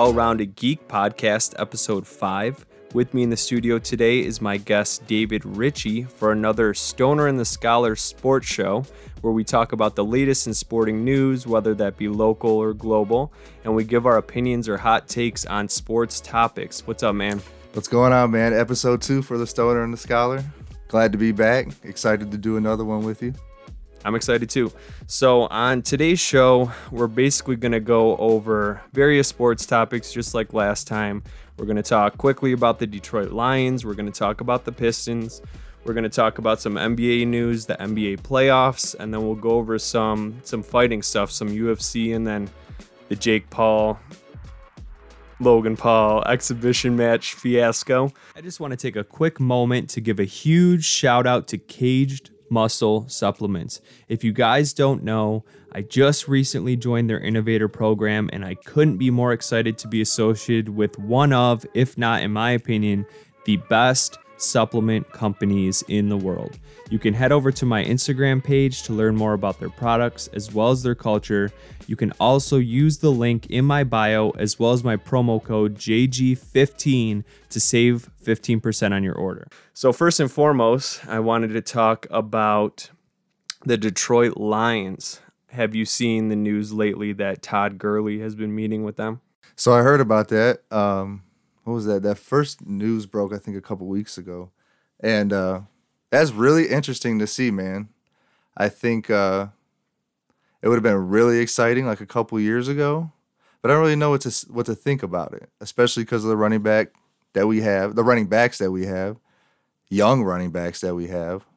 All Rounded Geek Podcast, Episode 5. With me in the studio today is my guest, David Ritchie, for another Stoner and the Scholar sports show, where we talk about the latest in sporting news, whether that be local or global, and we give our opinions or hot takes on sports topics. What's up, man? What's going on, man? Episode 2 for the Stoner and the Scholar. Glad to be back. Excited to do another one with you. I'm excited too. So on today's show, we're basically going to go over various sports topics just like last time. We're going to talk quickly about the Detroit Lions. We're going to talk about the Pistons. We're going to talk about some NBA news, the NBA playoffs, and then we'll go over some fighting stuff, some UFC, and then the Jake Paul, Logan Paul exhibition match fiasco. I just want to take a quick moment to give a huge shout out to Caged Muscle Supplements. If you guys don't know, I just recently joined their innovator program, and I couldn't be more excited to be associated with one of, if not in my opinion, the best supplement companies in the world. You can head over to my Instagram page to learn more about their products as well as their culture. You can also use the link in my bio as well as my promo code JG15 to save 15% on your order. So first and foremost, I wanted to talk about the Detroit Lions. Have you seen the news lately that Todd Gurley has been meeting with them? So I heard about that. What was that? That first news broke, I think, a couple weeks ago. And that's really interesting to see, man. I think it would have been really exciting like a couple years ago. But I don't really know what to think about it, especially because of the running backs that we have, young running backs that we have.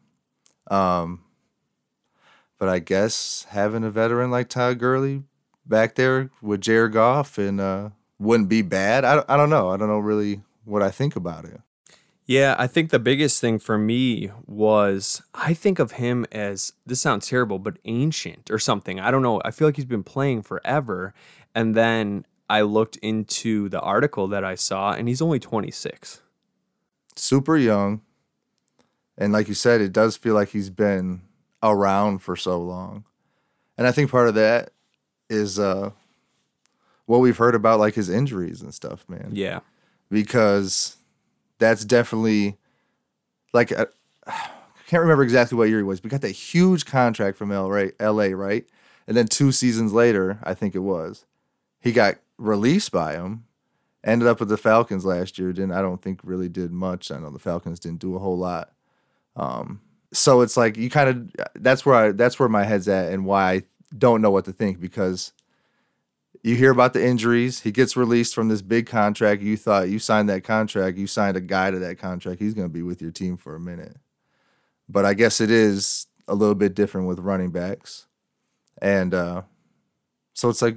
But I guess having a veteran like Todd Gurley back there with Jared Goff and wouldn't be bad. I don't know. I don't know really what I think about it. Yeah, I think the biggest thing for me was I think of him as, this sounds terrible, but ancient or something. I don't know. I feel like he's been playing forever. And then I looked into the article that I saw, and he's only 26. Super young. And like you said, it does feel like he's been around for so long. And I think part of that is what we've heard about, like his injuries and stuff, man. Yeah. Because that's definitely, like, I can't remember exactly what year he was. We got that huge contract from LA, right? And then 2 seasons later, I think it was, he got released by him, ended up with the Falcons last year. I don't think really did much. I know the Falcons didn't do a whole lot. So it's like you kind of, that's where my head's at and why I don't know what to think, because you hear about the injuries. He gets released from this big contract. You thought you signed that contract. You signed a guy to that contract. He's going to be with your team for a minute. But I guess it is a little bit different with running backs. And so it's like,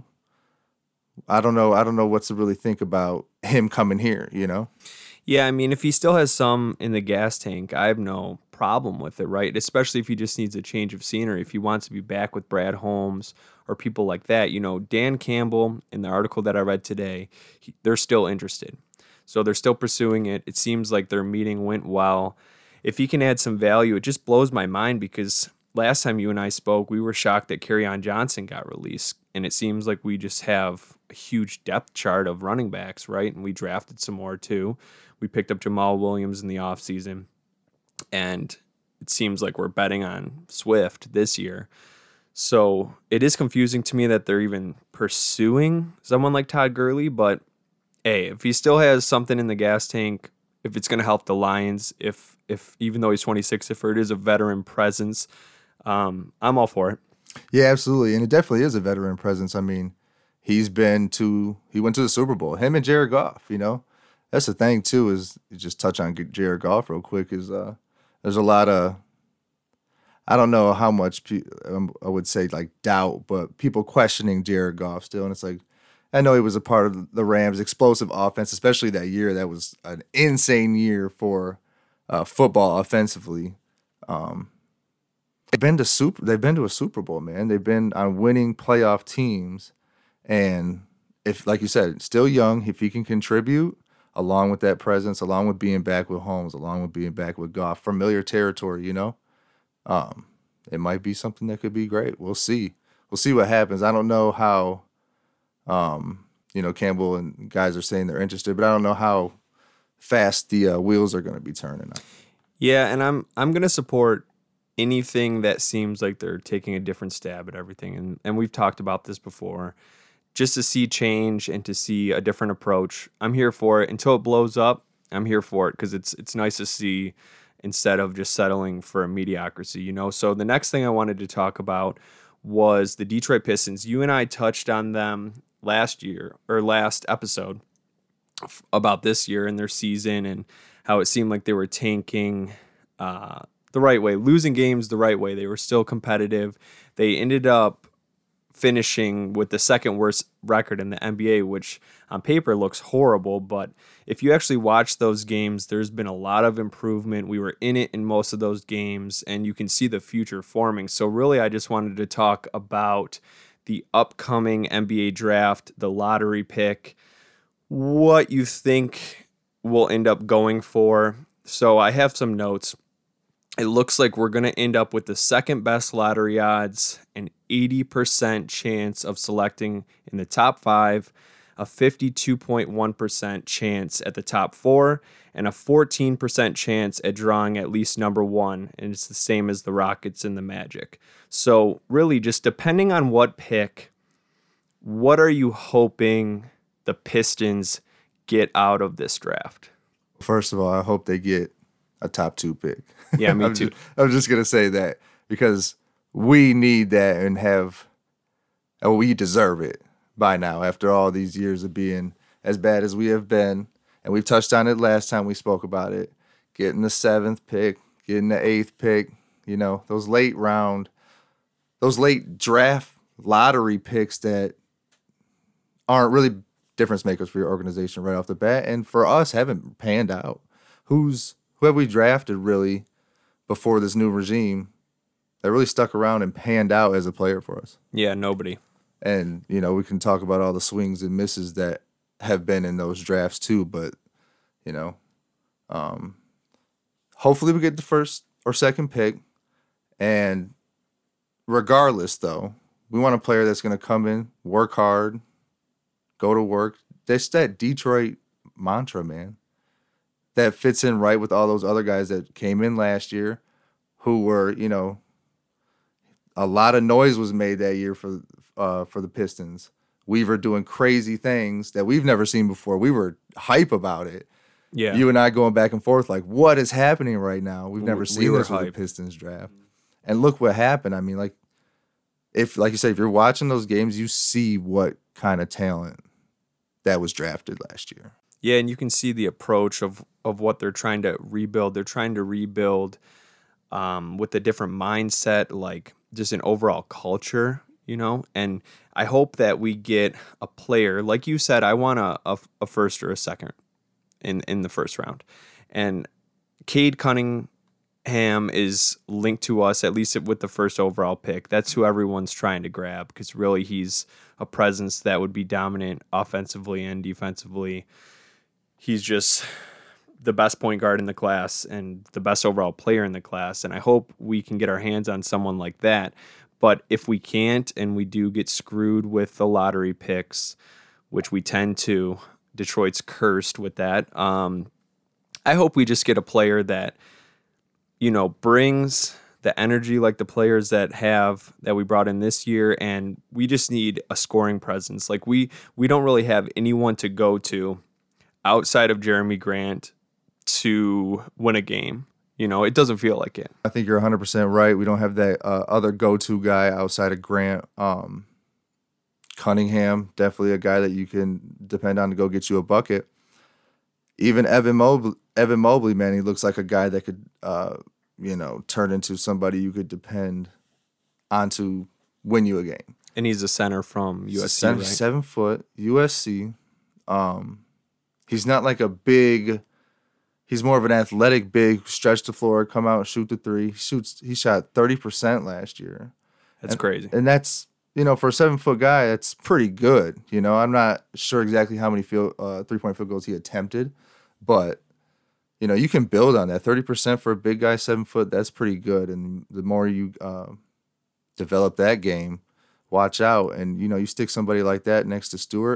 I don't know what to really think about him coming here, Yeah, I mean, if he still has some in the gas tank, I have no problem with it, right? Especially if he just needs a change of scenery, if he wants to be back with Brad Holmes or people like that. Dan Campbell, in the article that I read today, they're still interested. So they're still pursuing it. It seems like their meeting went well. If he can add some value, it just blows my mind, because last time you and I spoke, we were shocked that Kerryon Johnson got released. And it seems like we just have a huge depth chart of running backs, right? And we drafted some more too. We picked up Jamal Williams in the offseason. And it seems like we're betting on Swift this year. So it is confusing to me that they're even pursuing someone like Todd Gurley. But, hey, if he still has something in the gas tank, if it's going to help the Lions, if even though he's 26, if it is a veteran presence, I'm all for it. Yeah, absolutely. And it definitely is a veteran presence. I mean, he went to the Super Bowl. Him and Jared Goff, That's the thing, too, is just touch on Jared Goff real quick, is there's a lot of, I don't know how much I would say like doubt, but people questioning Jared Goff still. And it's like, I know he was a part of the Rams' explosive offense, especially that year. That was an insane year for football offensively. They've been to a Super Bowl, man. They've been on winning playoff teams. And if, like you said, still young, if he can contribute, along with that presence, along with being back with Holmes, along with being back with Goff, familiar territory, it might be something that could be great. We'll see. We'll see what happens. I don't know how, Campbell and guys are saying they're interested, but I don't know how fast the wheels are going to be turning. Yeah, and I'm gonna support anything that seems like they're taking a different stab at everything, and we've talked about this before. Just to see change and to see a different approach, I'm here for it. Until it blows up, I'm here for it because it's nice to see instead of just settling for a mediocrity. So the next thing I wanted to talk about was the Detroit Pistons. You and I touched on them last year or last episode about this year and their season and how it seemed like they were tanking the right way, losing games the right way. They were still competitive. They ended up finishing with the second worst record in the NBA, which on paper looks horrible. But if you actually watch those games, there's been a lot of improvement. We were in it in most of those games, and you can see the future forming. So really, I just wanted to talk about the upcoming NBA draft, the lottery pick, what you think we'll end up going for. So I have some notes. It looks like we're going to end up with the second best lottery odds, an 80% chance of selecting in the top 5, a 52.1% chance at the top 4, and a 14% chance at drawing at least number 1. And it's the same as the Rockets and the Magic. So really, just depending on what pick, what are you hoping the Pistons get out of this draft? First of all, I hope they get a top 2 pick. Yeah, me too. I'm just going to say that because we need that and we deserve it by now after all these years of being as bad as we have been. And we've touched on it last time we spoke about it. Getting the 7th pick, getting the 8th pick, those late draft lottery picks that aren't really difference makers for your organization right off the bat. And for us, haven't panned out. Who have we drafted really before this new regime that really stuck around and panned out as a player for us? Yeah, nobody. And, we can talk about all the swings and misses that have been in those drafts too. But, hopefully we get the first or second pick. And regardless, though, we want a player that's going to come in, work hard, go to work. That's that Detroit mantra, man. That fits in right with all those other guys that came in last year who were, a lot of noise was made that year for the Pistons. Weaver doing crazy things that we've never seen before. We were hype about it. Yeah. You and I going back and forth like, what is happening right now? We've never seen this with the hype. Pistons draft. And look what happened. I mean, like you said, if you're watching those games, you see what kind of talent that was drafted last year. Yeah, and you can see the approach of what they're trying to rebuild. They're trying to rebuild with a different mindset, like just an overall culture, And I hope that we get a player. Like you said, I want a first or a second in the first round. And Cade Cunningham is linked to us, at least with the first overall pick. That's who everyone's trying to grab because really he's a presence that would be dominant offensively and defensively. He's just the best point guard in the class and the best overall player in the class. And I hope we can get our hands on someone like that. But if we can't and we do get screwed with the lottery picks, which we tend to, Detroit's cursed with that. I hope we just get a player that, brings the energy like the players that we brought in this year. And we just need a scoring presence. Like we don't really have anyone to go to outside of Jeremy Grant to win a game. It doesn't feel like it. I think you're 100% right. We don't have that other go-to guy outside of Grant. Cunningham, definitely a guy that you can depend on to go get you a bucket. Even Evan Mobley, man, he looks like a guy that could, turn into somebody you could depend on to win you a game. And he's a center from USC, right? 7 foot, USC. He's not like a big. He's more of an athletic big, stretch the floor, come out and shoot the three. He shot 30% last year. That's crazy. And that's, for a 7 foot guy, that's pretty good. I'm not sure exactly how many 3-point field goals he attempted, but you can build on that. 30% for a big guy, 7 foot, that's pretty good. And the more you develop that game, watch out. And you stick somebody like that next to Stewart.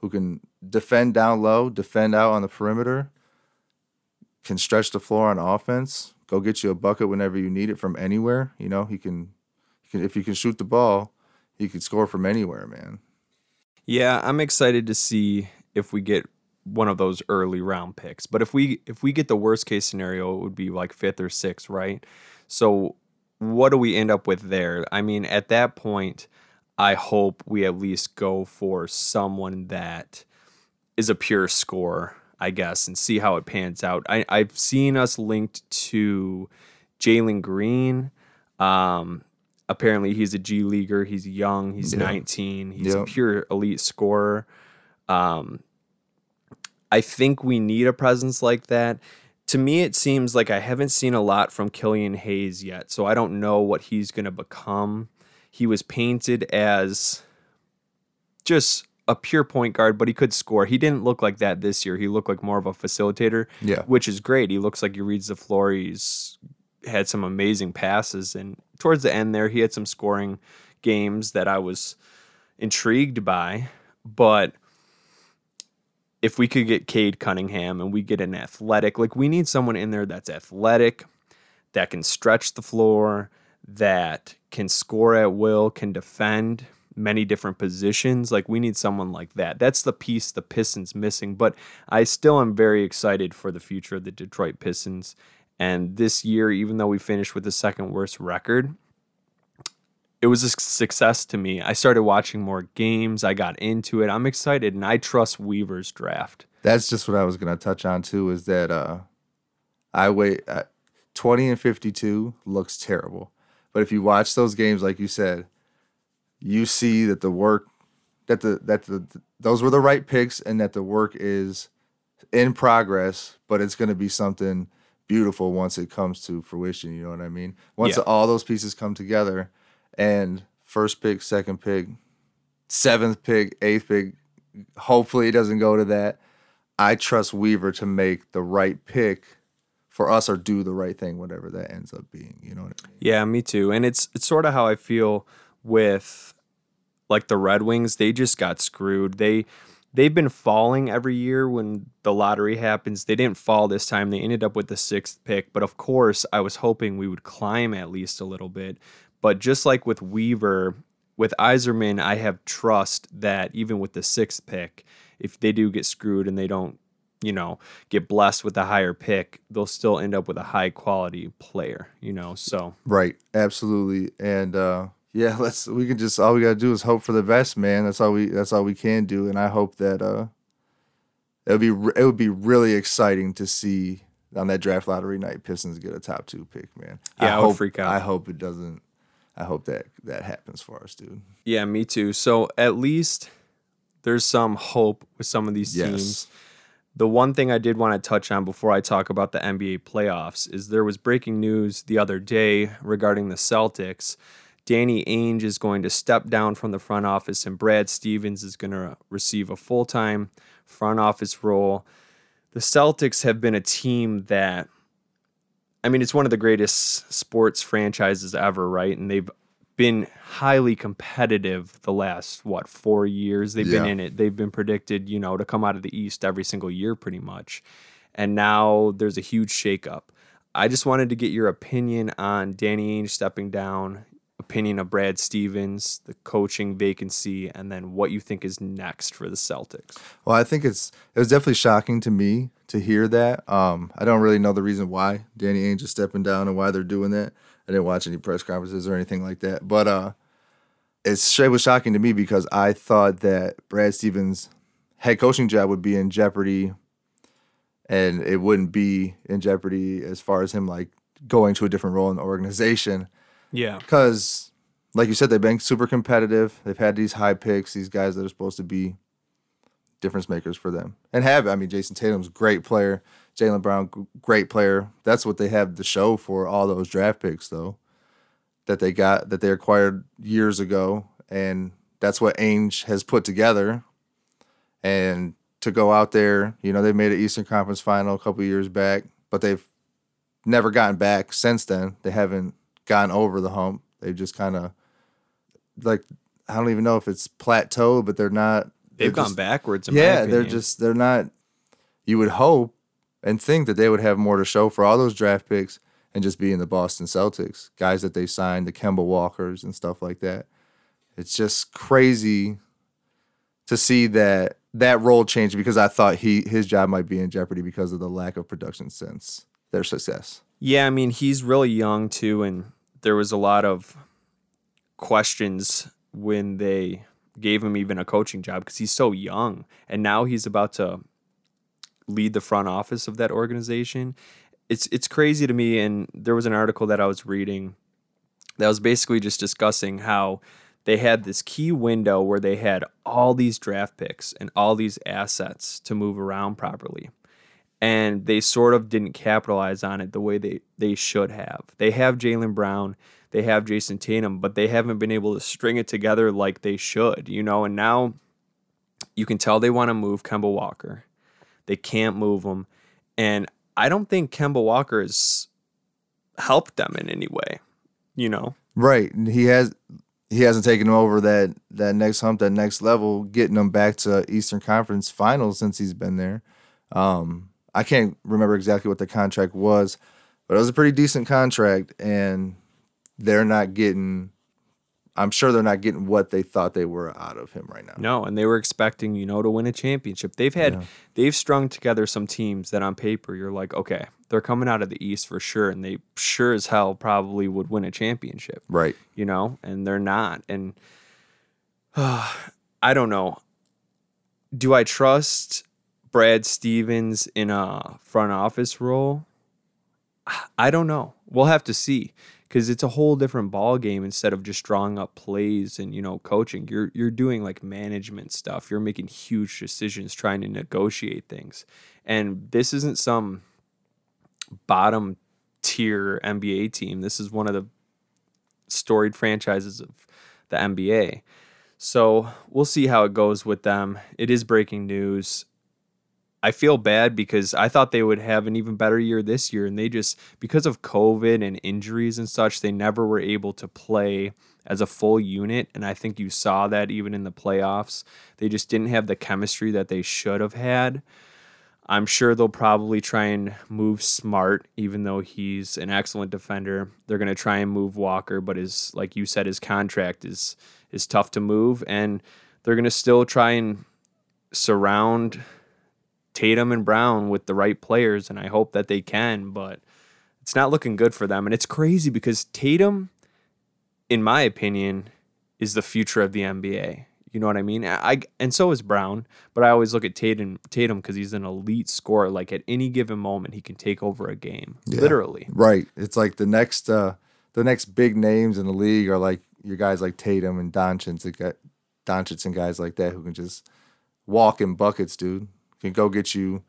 who can defend down low, defend out on the perimeter, can stretch the floor on offense, go get you a bucket whenever you need it from anywhere. You know, he can if he can shoot the ball, he can score from anywhere, man. Yeah, I'm excited to see if we get one of those early round picks. But if we get the worst case scenario, it would be like 5th or 6th, right? So what do we end up with there? I mean, at that point, I hope we at least go for someone that is a pure scorer, I guess, and see how it pans out. I've seen us linked to Jalen Green. Apparently, he's a G leaguer. He's young. He's 19. He's a pure elite scorer. I think we need a presence like that. To me, it seems like I haven't seen a lot from Killian Hayes yet, so I don't know what he's going to become. He was painted as just a pure point guard, but he could score. He didn't look like that this year. He looked like more of a facilitator, which is great. He looks like he reads the floor. He's had some amazing passes, and towards the end there, he had some scoring games that I was intrigued by. But if we could get Cade Cunningham and we get an athletic, like we need someone in there that's athletic, that can stretch the floor, that can score at will, can defend many different positions. Like we need someone like that. That's the piece the Pistons missing. But I still am very excited for the future of the Detroit Pistons. And this year, even though we finished with the second worst record, it was a success to me. I started watching more games. I got into it. I'm excited, and I trust Weaver's draft. That's just what I was going to touch on, too, is that 20 and 52 looks terrible. But if you watch those games, like you said, you see that the work, those were the right picks, and that the work is in progress, but it's going to be something beautiful once it comes to fruition. You know what I mean? Once all those pieces come together, and first pick, second pick, 7th pick, 8th pick, hopefully it doesn't go to that. I trust Weaver to make the right pick for us or do the right thing, whatever that ends up being. You know what I mean? Yeah, me too. And it's sort of how I feel with like the Red Wings. They just got screwed. They've been falling every year when the lottery happens. They didn't fall this time. They ended up with the 6th pick. But of course, I was hoping we would climb at least a little bit. But just like with Weaver, with Yzerman, I have trust that even with the 6th pick, if they do get screwed and they don't, get blessed with a higher pick, they'll still end up with a high quality player, so. Right. Absolutely. And, all we gotta do is hope for the best, man. That's all we can do. And I hope that, it would be really exciting to see on that draft lottery night, Pistons get a top 2 pick, man. Yeah, I would freak out. I hope it doesn't. I hope that happens for us, dude. Yeah, me too. So at least there's some hope with some of these teams. The one thing I did want to touch on before I talk about the NBA playoffs is there was breaking news the other day regarding the Celtics. Danny Ainge is going to step down from the front office, and Brad Stevens is going to receive a full-time front office role. The Celtics have been a team that, it's one of the greatest sports franchises ever, right? And they've been highly competitive the last, 4 years they've been in it. They've been predicted, to come out of the East every single year pretty much. And now there's a huge shakeup. I just wanted to get your opinion on Danny Ainge stepping down, opinion of Brad Stevens, the coaching vacancy, and then what you think is next for the Celtics. Well, I think it was definitely shocking to me to hear that. I don't really know the reason why Danny Ainge is stepping down and why they're doing that. I didn't watch any press conferences or anything like that. But it was shocking to me because I thought that Brad Stevens' head coaching job would be in jeopardy, and it wouldn't be in jeopardy as far as him like going to a different role in the organization. Yeah. Because, like you said, they've been super competitive. They've had these high picks, these guys that are supposed to be difference makers for them. And Jason Tatum's a great player. Jaylen Brown, great player. That's what they have to show for all those draft picks, though, that they acquired years ago. And that's what Ainge has put together. And to go out there, they made an Eastern Conference final a couple years back, but they've never gotten back since then. They haven't gotten over the hump. They've just kind of, I don't even know if it's plateaued, but they're not They've gone backwards in my yeah, opinion. they're not. You would hope and think that they would have more to show for all those draft picks and just be in the Boston Celtics, guys that they signed, the Kemba Walkers and stuff like that. It's just crazy to see that role change because I thought his job might be in jeopardy because of the lack of production since their success. Yeah, I mean, he's really young too, and there was a lot of questions when they gave him even a coaching job because he's so young, and now he's about to lead the front office of that organization. It's crazy to me, and there was an article that I was reading that was basically just discussing how they had this key window where they had all these draft picks and all these assets to move around properly. And they sort of didn't capitalize on it the way they should have. They have Jaylen Brown, they have Jason Tatum, but they haven't been able to string it together like they should, and now you can tell they want to move Kemba Walker. They can't move him. And I don't think Kemba Walker has helped them in any way. Right. He hasn't taken them over that next hump, that next level, getting them back to Eastern Conference Finals since he's been there. I can't remember exactly what the contract was, but it was a pretty decent contract, and I'm sure they're not getting what they thought they were out of him right now. No, and they were expecting, to win a championship. They've strung together some teams that on paper you're like, okay, they're coming out of the East for sure, and they sure as hell probably would win a championship. Right. And they're not. And I don't know. Do I trust Brad Stevens in a front office role? I don't know. We'll have to see. Because it's a whole different ball game instead of just drawing up plays and coaching. You're doing like management stuff. You're making huge decisions, trying to negotiate things, and this isn't some bottom tier NBA team. This is one of the storied franchises of the NBA. So we'll see how it goes with them. It is breaking news. I feel bad because I thought they would have an even better year this year, and they just, because of COVID and injuries and such, they never were able to play as a full unit, and I think you saw that even in the playoffs. They just didn't have the chemistry that they should have had. I'm sure they'll probably try and move Smart, even though he's an excellent defender. They're going to try and move Walker, but like you said, his contract is tough to move, and they're going to still try and surround Tatum and Brown with the right players, and I hope that they can, but it's not looking good for them. And it's crazy because Tatum, in my opinion, is the future of the NBA. You know what I mean? And so is Brown, but I always look at Tatum because he's an elite scorer. Like at any given moment, he can take over a game, literally. Right. It's like the next big names in the league are like your guys like Tatum and Doncic and guys like that who can just walk in buckets, dude. Can go get you,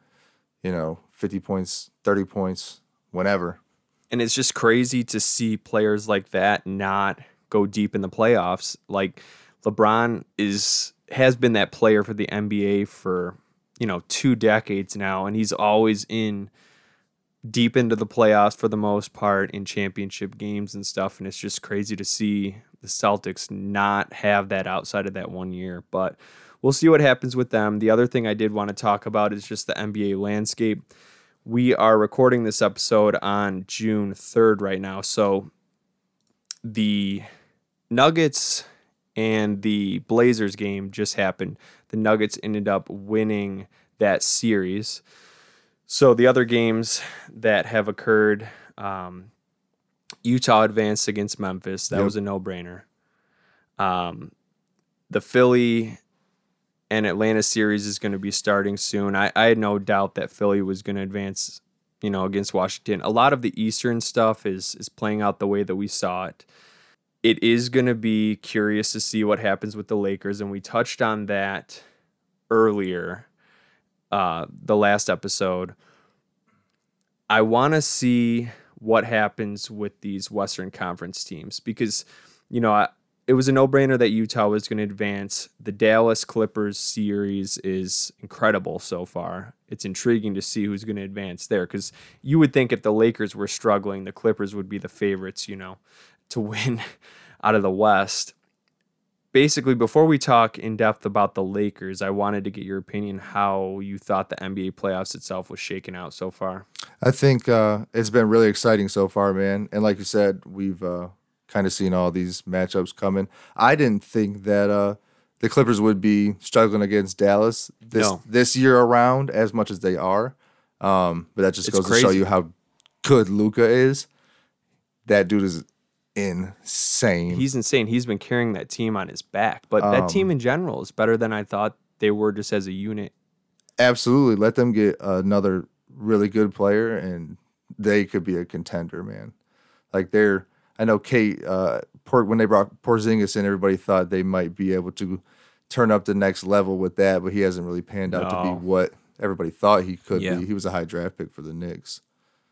50 points, 30 points, whenever. And it's just crazy to see players like that not go deep in the playoffs. Like LeBron has been that player for the NBA for, 2 decades now, and he's always in deep into the playoffs for the most part in championship games and stuff. And it's just crazy to see the Celtics not have that outside of that 1 year. But we'll see what happens with them. The other thing I did want to talk about is just the NBA landscape. We are recording this episode on June 3rd right now. So the Nuggets and the Blazers game just happened. The Nuggets ended up winning that series. So the other games that have occurred, Utah advanced against Memphis. That was a no-brainer. The Philly and Atlanta series is going to be starting soon. I had no doubt that Philly was going to advance, against Washington. A lot of the Eastern stuff is playing out the way that we saw it. It is going to be curious to see what happens with the Lakers, and we touched on that earlier, the last episode. I want to see what happens with these Western Conference teams because, it was a no-brainer that Utah was going to advance. The Dallas Clippers series is incredible so far. It's intriguing to see who's going to advance there because you would think if the Lakers were struggling, the Clippers would be the favorites, to win out of the West. basically, before we talk in depth about the Lakers, I wanted to get your opinion how you thought the NBA playoffs itself was shaking out so far. I think it's been really exciting so far, man. And like you said, we've kind of seen all these matchups coming. I didn't think that the Clippers would be struggling against Dallas this year around as much as they are. But that just goes to show you how good Luka is. That dude is insane. He's insane. He's been carrying that team on his back. But that team in general is better than I thought they were just as a unit. Absolutely. Let them get another really good player, and they could be a contender, man. Like I know Kate, when they brought Porzingis in, everybody thought they might be able to turn up the next level with that, but he hasn't really panned out to be what everybody thought he could be. He was a high draft pick for the Knicks.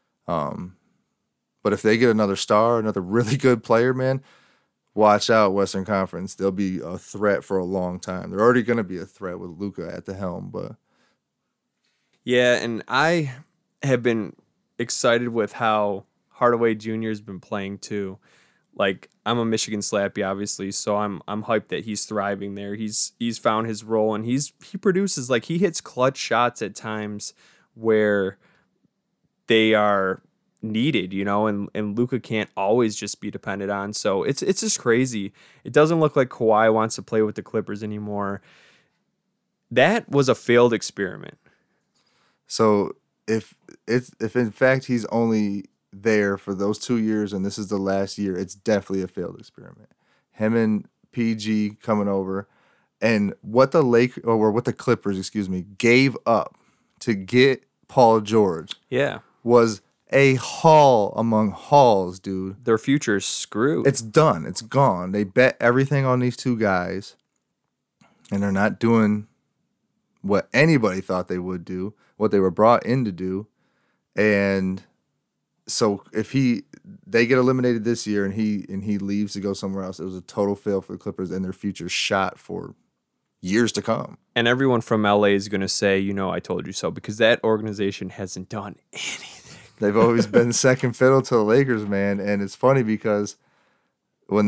But if they get another star, another really good player, man, watch out, Western Conference. They'll be a threat for a long time. They're already going to be a threat with Luka at the helm, but yeah, and I have been excited with how Hardaway Jr. has been playing too. Like, I'm a Michigan Slappy, obviously, so I'm hyped that he's thriving there. He's found his role, and he produces. Like, he hits clutch shots at times where they are needed, and Luka can't always just be depended on. So it's just crazy. It doesn't look like Kawhi wants to play with the Clippers anymore. That was a failed experiment. So if in fact he's only there for those 2 years and this is the last year, it's definitely a failed experiment. Him and PG coming over, and what the Clippers, gave up to get Paul George. Yeah. Was a haul among hauls, dude. Their future's screwed. It's done. It's gone. They bet everything on these two guys, and they're not doing what anybody thought they would do, what they were brought in to do. And so if they get eliminated this year and he leaves to go somewhere else, it was a total fail for the Clippers and their future shot for years to come. And everyone from LA is going to say, I told you so, because that organization hasn't done anything. They've always been second fiddle to the Lakers, man. And it's funny because when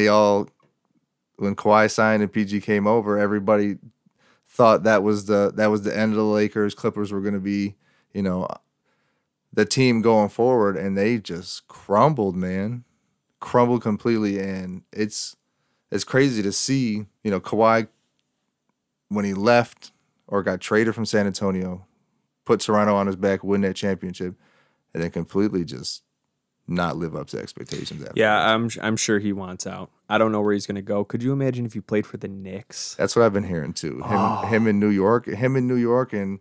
Kawhi signed and PG came over, everybody thought that was the end of the Lakers. Clippers were going to be, the team going forward, and they just crumbled, man. Crumbled completely. And it's crazy to see, Kawhi, when he left or got traded from San Antonio, put Toronto on his back, win that championship, and then completely just not live up to expectations. Yeah, I'm sure he wants out. I don't know where he's going to go. Could you imagine if he played for the Knicks? That's what I've been hearing too. Him in New York, and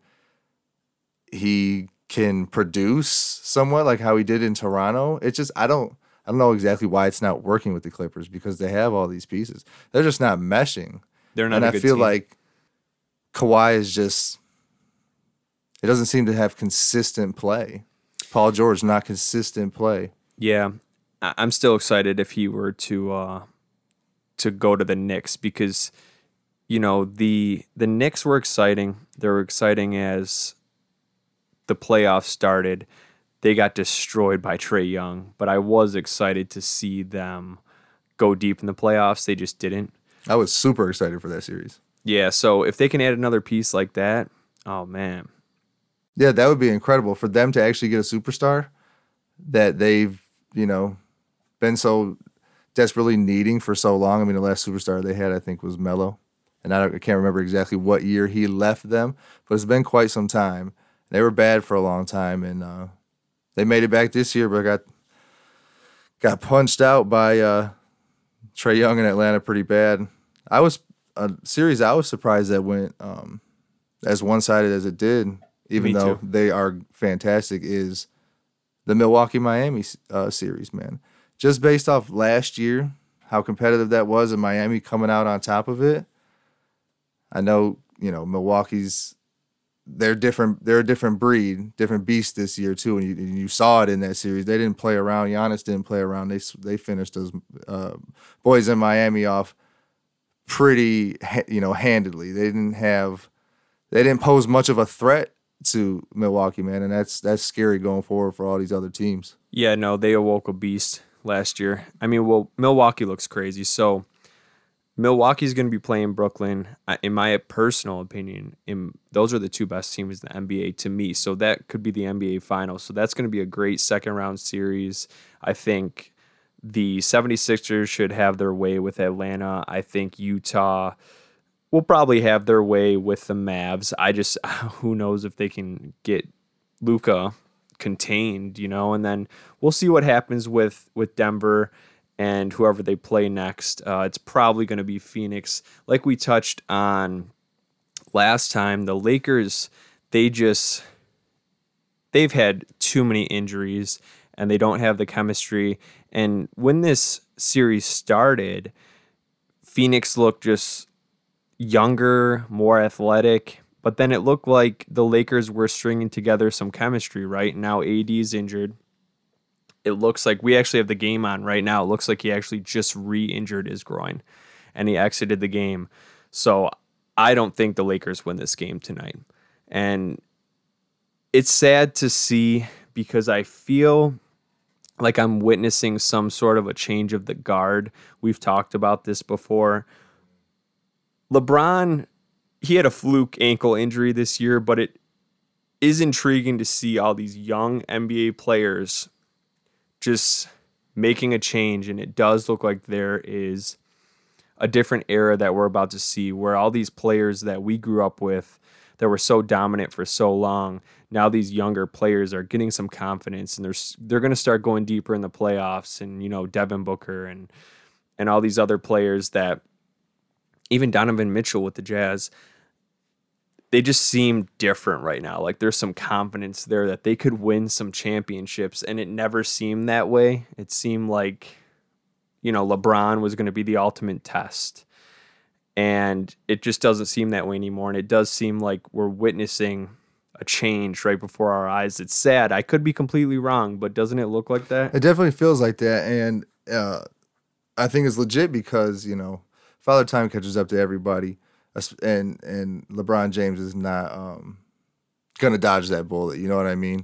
he can produce somewhat like how he did in Toronto. It's just I don't know exactly why it's not working with the Clippers, because they have all these pieces. They're just not meshing. They're not. And a I good feel team. like Kawhi is just. It doesn't seem to have consistent play. Paul George, not consistent play. Yeah, I'm still excited if he were to go to the Knicks, because the Knicks were exciting. They were exciting as the playoffs started. They got destroyed by Trae Young, but I was excited to see them go deep in the playoffs. They just didn't. I was super excited for that series. Yeah, so if they can add another piece like that, oh man. Yeah, that would be incredible for them to actually get a superstar that they've, been so desperately needing for so long. I mean, the last superstar they had, I think, was Melo. And I can't remember exactly what year he left them, but it's been quite some time. They were bad for a long time, and they made it back this year, but got punched out by Trae Young in Atlanta pretty bad. I was surprised that went as one-sided as it did. Even though they are fantastic, is the Milwaukee-Miami series, man. Just based off last year, how competitive that was, and Miami coming out on top of it. I know, Milwaukee's they're different. They're a different breed, different beast this year too, and you saw it in that series. They didn't play around. Giannis didn't play around. They finished those boys in Miami off pretty, handedly. They didn't pose much of a threat to Milwaukee, man, and that's scary going forward for all these other teams. Yeah, no, they awoke a beast last year. I mean, well, Milwaukee looks crazy. So Milwaukee's going to be playing Brooklyn. In my personal opinion, those are the two best teams in the NBA to me. So that could be the NBA Finals. So that's going to be a great second round series. I think the 76ers should have their way with Atlanta. I think Utah will probably have their way with the Mavs. Who knows if they can get Luka contained, and then we'll see what happens with Denver and whoever they play next. It's probably going to be Phoenix. Like we touched on last time, the Lakers, they've had too many injuries and they don't have the chemistry. And when this series started, Phoenix looked just younger, more athletic, but then it looked like the Lakers were stringing together some chemistry, right? Now AD's injured. It looks like we actually have the game on right now. It looks like he actually just re-injured his groin and he exited the game. So I don't think the Lakers win this game tonight. And it's sad to see because I feel like I'm witnessing some sort of a change of the guard. We've talked about this before. LeBron, he had a fluke ankle injury this year, but it is intriguing to see all these young NBA players just making a change, and it does look like there is a different era that we're about to see where all these players that we grew up with that were so dominant for so long, now these younger players are getting some confidence, and they're going to start going deeper in the playoffs, and Devin Booker and all these other players, that even Donovan Mitchell with the Jazz, they just seem different right now. Like there's some confidence there that they could win some championships, and it never seemed that way. It seemed like, LeBron was going to be the ultimate test, and it just doesn't seem that way anymore. And it does seem like we're witnessing a change right before our eyes. It's sad. I could be completely wrong, but doesn't it look like that? It definitely feels like that, and I think it's legit because Father Time catches up to everybody. And LeBron James is not gonna dodge that bullet. You know what I mean?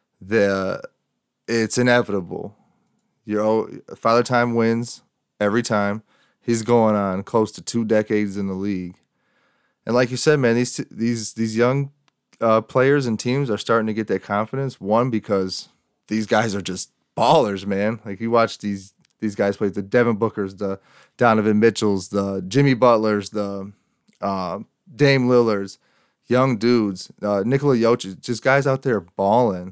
It's inevitable. Father Time wins every time. He's going on close to 2 decades in the league, and like you said, man, these young players and teams are starting to get that confidence. One, because these guys are just ballers, man. Like you watch these guys play, the Devin Bookers, the Donovan Mitchells, the Jimmy Butlers, the Dame Lillards, young dudes, Nikola Jokic, just guys out there balling,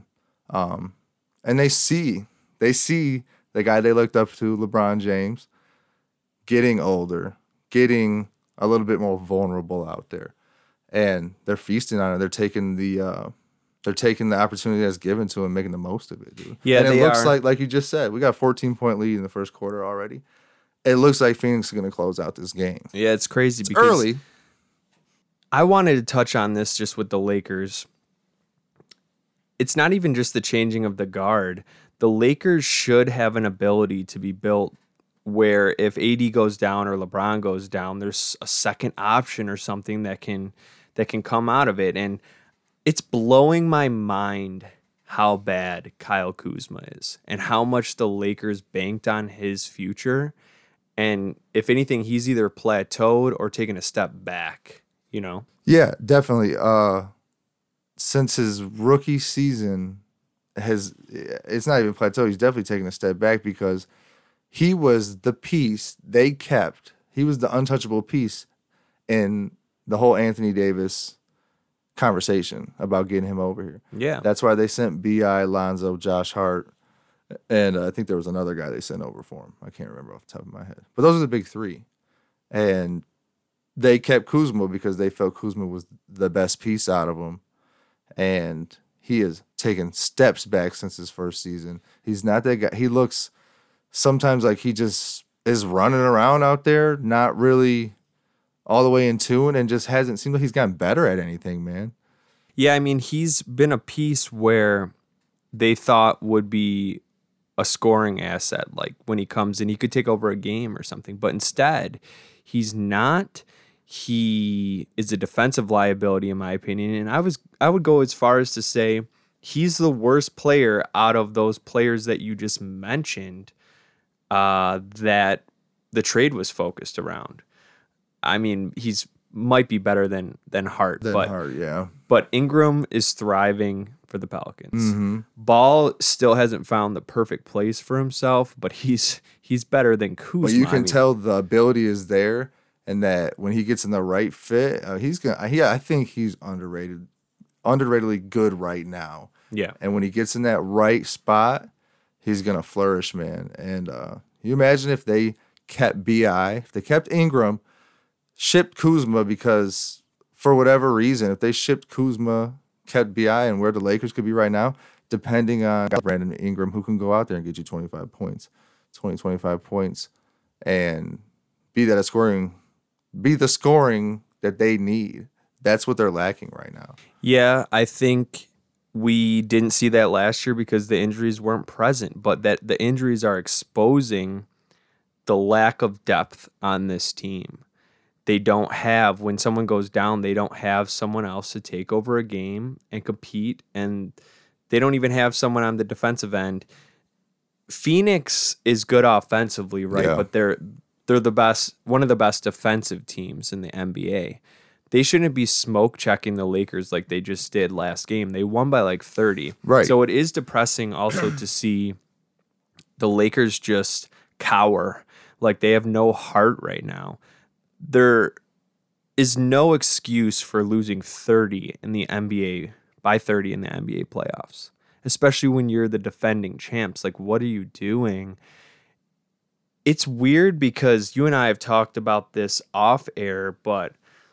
and they see the guy they looked up to, LeBron James, getting older, getting a little bit more vulnerable out there, and they're feasting on it. They're taking the opportunity that's given to them, making the most of it, dude. Yeah, and it looks like you just said, we got a 14-point lead in the first quarter already. It looks like Phoenix is going to close out this game. Yeah, it's crazy It's because early. I wanted to touch on this just with the Lakers. It's not even just the changing of the guard. The Lakers should have an ability to be built where if AD goes down or LeBron goes down, there's a second option or something that can come out of it. And it's blowing my mind how bad Kyle Kuzma is and how much the Lakers banked on his future. And if anything, he's either plateaued or taken a step back, Yeah, definitely. Since his rookie season, it's not even plateaued. He's definitely taken a step back because he was the piece they kept. He was the untouchable piece in the whole Anthony Davis conversation about getting him over here. Yeah. That's why they sent B.I., Lonzo, Josh Hart, and I think there was another guy they sent over for him. I can't remember off the top of my head. But those are the big three. And they kept Kuzma because they felt Kuzma was the best piece out of them. And he has taken steps back since his first season. He's not that guy. He looks sometimes like he just is running around out there, not really all the way in tune, and just hasn't seemed like he's gotten better at anything, man. Yeah, I mean, he's been a piece where they thought would be a scoring asset. Like when he comes in, he could take over a game or something. But instead, he's not. He is a defensive liability, in my opinion. And I would go as far as to say he's the worst player out of those players that you just mentioned that the trade was focused around. I mean, he's might be better than Hart, Then Hart, yeah. but Ingram is thriving for the Pelicans. Mm-hmm. Ball still hasn't found the perfect place for himself, but he's better than Kuzma. But you can tell the ability is there, and that when he gets in the right fit, he's gonna. Yeah, I think he's underratedly good right now. Yeah, And when he gets in that right spot, he's gonna flourish, man. And you imagine if they kept if they kept Ingram, shipped Kuzma, because for whatever reason, if they shipped Kuzma, kept BI, and where the Lakers could be right now, depending on Brandon Ingram, who can go out there and get you 25 points, 25 points, and be the scoring that they need. That's what they're lacking right now. yeah. I think we didn't see that last year because the injuries weren't present, but that the injuries are exposing the lack of depth on this team. They don't have, when someone goes down, they don't have someone else to take over a game and compete, and they don't even have someone on the defensive end. Phoenix is good offensively, right? Yeah. But they're the best, one of the best defensive teams in the NBA. They shouldn't be smoke checking the Lakers like they just did last game. They won by like 30. Right. So it is depressing also to see the Lakers just cower. Like they have no heart right now. There is no excuse for losing 30 in the NBA, by 30 in the NBA playoffs, especially when you're the defending champs. Like, what are you doing? It's weird because you and I have talked about this off air, but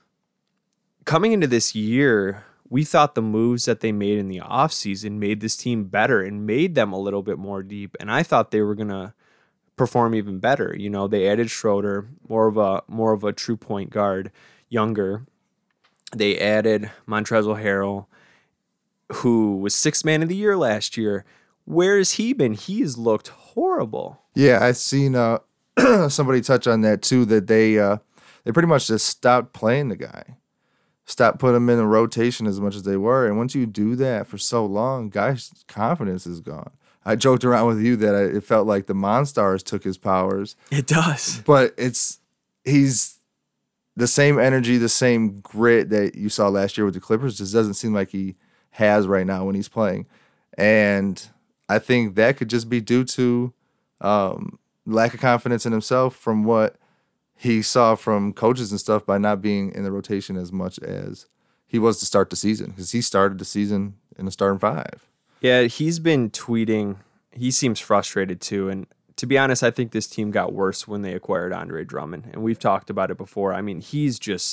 coming into this year, we thought the moves that they made in the offseason made this team better and made them a little bit more deep. And I thought they were going to perform even better. You know, they added Schroeder, more of a true point guard, younger. They added Montrezl Harrell, who was sixth man of the year last year. Where has he been? He has looked horrible. Yeah, I've seen somebody touch on that too, that they pretty much just stopped playing the guy. Stop putting him in a rotation as much as they were. And once you do that for so long, guys' confidence is gone. I joked around with you that it felt like the Monstars took his powers. It does. But he's the same energy, the same grit that you saw last year with the Clippers. Just doesn't seem like he has right now when he's playing. And I think that could just be due to lack of confidence in himself from what he saw from coaches and stuff by not being in the rotation as much as he was to start the season, because he started the season in the starting five. Yeah, he's been tweeting. He seems frustrated too. And to be honest, I think this team got worse when they acquired Andre Drummond. And we've talked about it before. I mean, he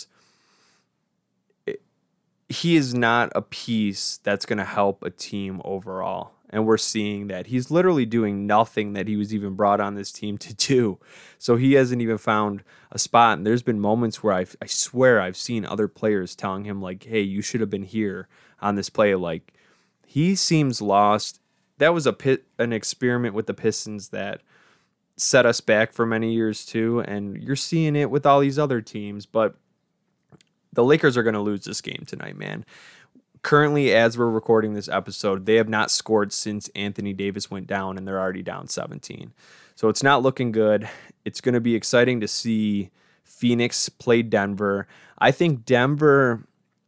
is not a piece that's going to help a team overall. And we're seeing that he's literally doing nothing that he was even brought on this team to do. So he hasn't even found a spot. And there's been moments where I swear I've seen other players telling him, like, hey, you should have been here on this play. Like, he seems lost. That was an experiment with the Pistons that set us back for many years too. And you're seeing it with all these other teams. But the Lakers are going to lose this game tonight, man. Currently, as we're recording this episode, they have not scored since Anthony Davis went down, and they're already down 17. So it's not looking good. It's going to be exciting to see Phoenix play Denver. I think Denver,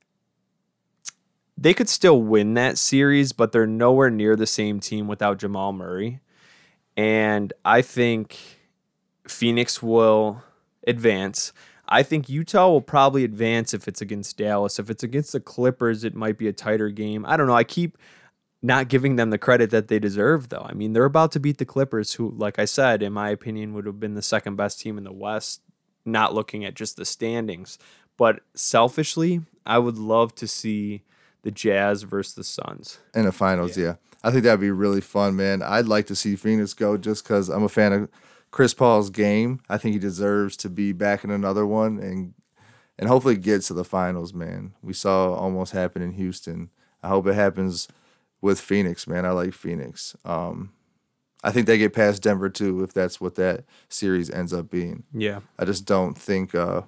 they could still win that series, but they're nowhere near the same team without Jamal Murray. And I think Phoenix will advance. I think Utah will probably advance if it's against Dallas. If it's against the Clippers, it might be a tighter game. I don't know. I keep not giving them the credit that they deserve, though. I mean, they're about to beat the Clippers, who, like I said, in my opinion, would have been the second best team in the West, not looking at just the standings. But selfishly, I would love to see the Jazz versus the Suns. In the finals, yeah. I think that'd be really fun, man. I'd like to see Phoenix go just because I'm a fan of Chris Paul's game. I think he deserves to be back in another one and hopefully get to the finals, man. We saw almost happen in Houston. I hope it happens with Phoenix, man. I like Phoenix. I think they get past Denver too, if that's what that series ends up being. Yeah. I just don't think Denver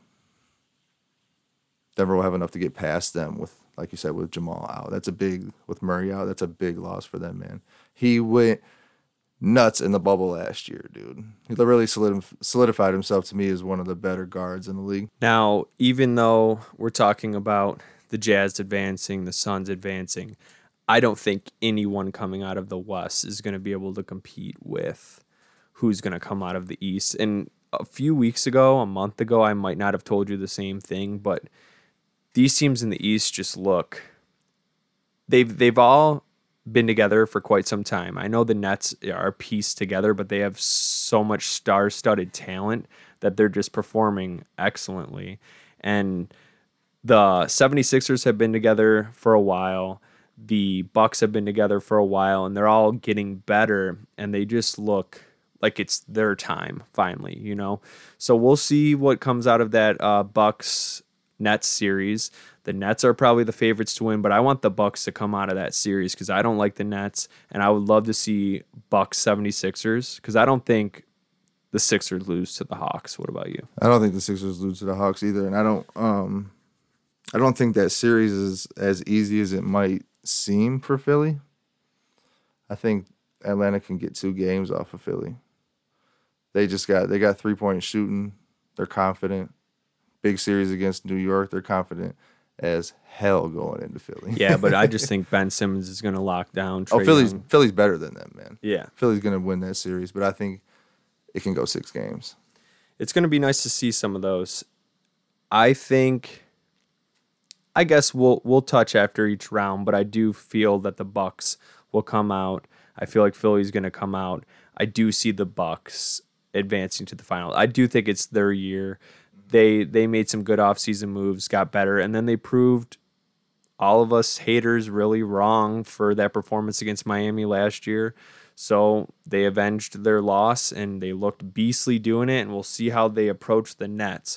will have enough to get past them with, like you said, with Jamal out. With Murray out, that's a big loss for them, man. He went nuts in the bubble last year, dude. He really solidified himself to me as one of the better guards in the league. Now, even though we're talking about the Jazz advancing, the Suns advancing, I don't think anyone coming out of the West is going to be able to compete with who's going to come out of the East. And a few weeks ago, a month ago, I might not have told you the same thing, but these teams in the East just look, they've all been together for quite some time. I know the Nets are pieced together, but they have so much star-studded talent that they're just performing excellently. And the 76ers have been together for a while. The Bucks have been together for a while, and they're all getting better, and they just look like it's their time finally, you know? So we'll see what comes out of that Bucks-Nets series. The Nets are probably the favorites to win, but I want the Bucks to come out of that series because I don't like the Nets, and I would love to see Bucks 76ers because I don't think the Sixers lose to the Hawks. What about you? I don't think the Sixers lose to the Hawks either, and I don't think that series is as easy as it might seem for Philly. I think Atlanta can get 2 games off of Philly. They got 3-point shooting. They're confident. Big series against New York. They're confident as hell going into Philly. Yeah, but I just think Ben Simmons is going to lock down Trae Young. Philly's better than them, man. Yeah. Philly's going to win that series, but I think it can go 6 games. It's going to be nice to see some of those. I guess we'll touch after each round, but I do feel that the Bucks will come out. I feel like Philly's going to come out. I do see the Bucks advancing to the final. I do think it's their year. They made some good offseason moves, got better, and then they proved all of us haters really wrong for that performance against Miami last year. So they avenged their loss, and they looked beastly doing it, and we'll see how they approach the Nets.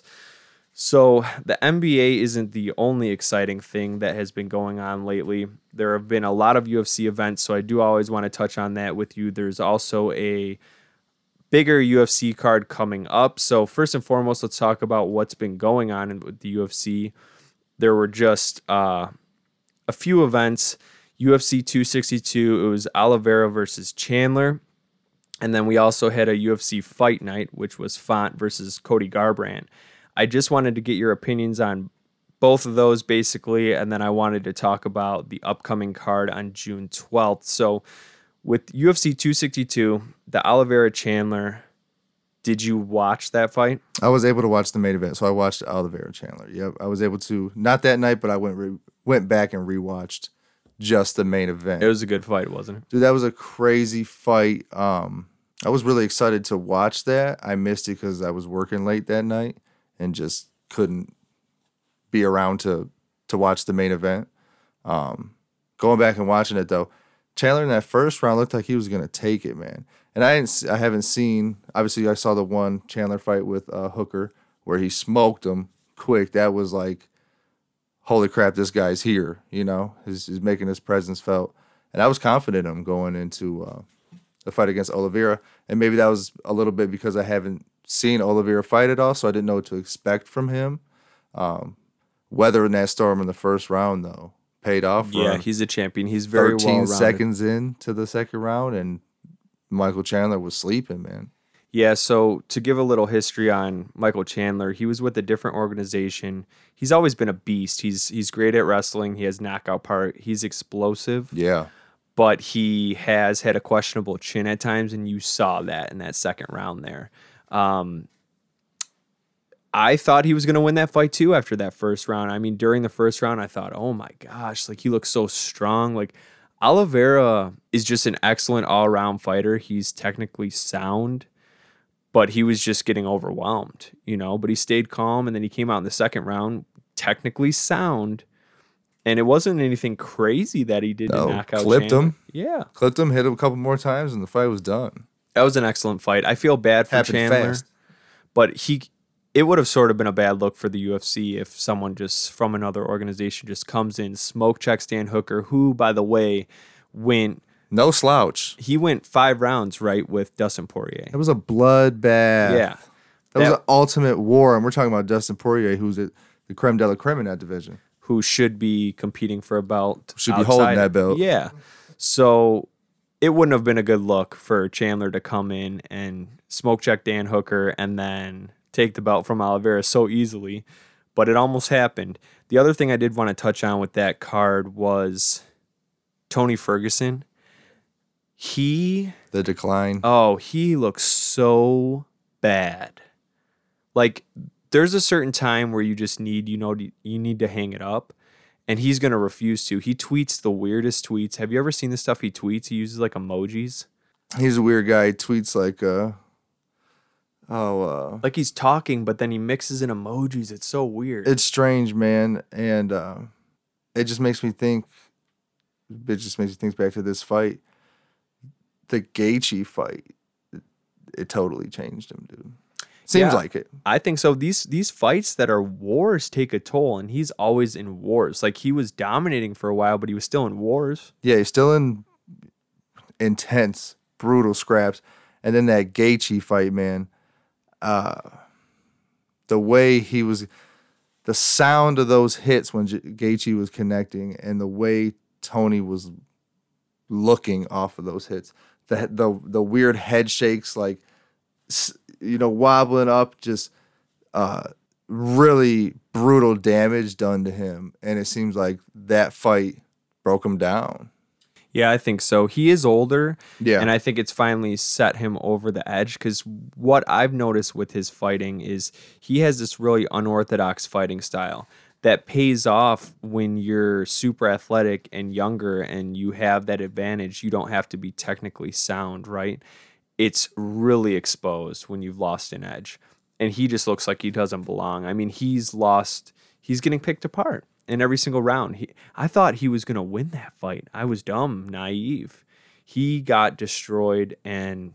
So the NBA isn't the only exciting thing that has been going on lately. There have been a lot of UFC events, so I do always want to touch on that with you. There's also a bigger UFC card coming up. So first and foremost, let's talk about what's been going on with the UFC. There were just a few events. UFC 262, it was Oliveira versus Chandler. And then we also had a UFC fight night, which was Font versus Cody Garbrandt. I just wanted to get your opinions on both of those, basically, and then I wanted to talk about the upcoming card on June 12th. So with UFC 262, the Oliveira-Chandler, did you watch that fight? I was able to watch the main event, so I watched Oliveira-Chandler. Yep, I was able to, not that night, but I went back and rewatched just the main event. It was a good fight, wasn't it? Dude, that was a crazy fight. I was really excited to watch that. I missed it because I was working late that night and just couldn't be around to watch the main event. Going back and watching it, though, Chandler in that first round looked like he was going to take it, man. And I haven't seen, obviously I saw the one Chandler fight with Hooker where he smoked him quick. That was like, holy crap, this guy's here, you know, he's making his presence felt. And I was confident in him going into the fight against Oliveira. And maybe that was a little bit because I haven't seen Oliveira fight at all, so I didn't know what to expect from him. Weathering that storm in the first round, though, paid off for him. He's a champion. He's very 13 seconds into the second round, and Michael Chandler was sleeping, man. Yeah, so to give a little history on Michael Chandler, he was with a different organization. He's always been a beast. He's great at wrestling. He has knockout power. He's explosive. Yeah. But he has had a questionable chin at times, and you saw that in that second round there. I thought he was going to win that fight too after that first round. I mean, during the first round, I thought, oh my gosh, like he looks so strong. Like Oliveira is just an excellent all-around fighter. He's technically sound, but he was just getting overwhelmed, you know, but he stayed calm. And then he came out in the second round, technically sound. And it wasn't anything crazy that he did to knock out clipped Chandler. him. Yeah. Clipped him, hit him a couple more times, and the fight was done. That was an excellent fight. I feel bad for Happened Chandler, fast. but it would have sort of been a bad look for the UFC if someone just from another organization just comes in, smoke checks Dan Hooker, who, by the way, went No slouch. He went 5 rounds, right, with Dustin Poirier. It was a bloodbath. Yeah. That was an ultimate war, and we're talking about Dustin Poirier, who's the creme de la creme in that division. Who should be competing for a belt. Should be holding that belt. Yeah. So it wouldn't have been a good look for Chandler to come in and smoke check Dan Hooker and then take the belt from Oliveira so easily, but it almost happened. The other thing I did want to touch on with that card was Tony Ferguson. The decline. He looks so bad. Like, there's a certain time where you just need, you need to hang it up, and he's going to refuse to. He tweets the weirdest tweets. Have you ever seen the stuff he tweets? He uses like emojis. He's a weird guy. He tweets like, like he's talking, but then he mixes in emojis. It's so weird. It's strange, man. And it just makes me think, back to this fight. The Gaethje fight, it totally changed him, dude. Seems like it. I think so. These fights that are wars take a toll, and he's always in wars. Like, he was dominating for a while, but he was still in wars. Yeah, he's still in intense, brutal scraps. And then that Gaethje fight, man, the way he was, the sound of those hits when Gaethje was connecting, and the way Tony was looking off of those hits, the weird head shakes, like, wobbling up, just really brutal damage done to him. And it seems like that fight broke him down. Yeah, I think so. He is older, and I think it's finally set him over the edge, because what I've noticed with his fighting is he has this really unorthodox fighting style that pays off when you're super athletic and younger and you have that advantage. You don't have to be technically sound, right? It's really exposed when you've lost an edge. And he just looks like he doesn't belong. I mean, he's getting picked apart in every single round. I thought he was going to win that fight. I was dumb, naive. He got destroyed, and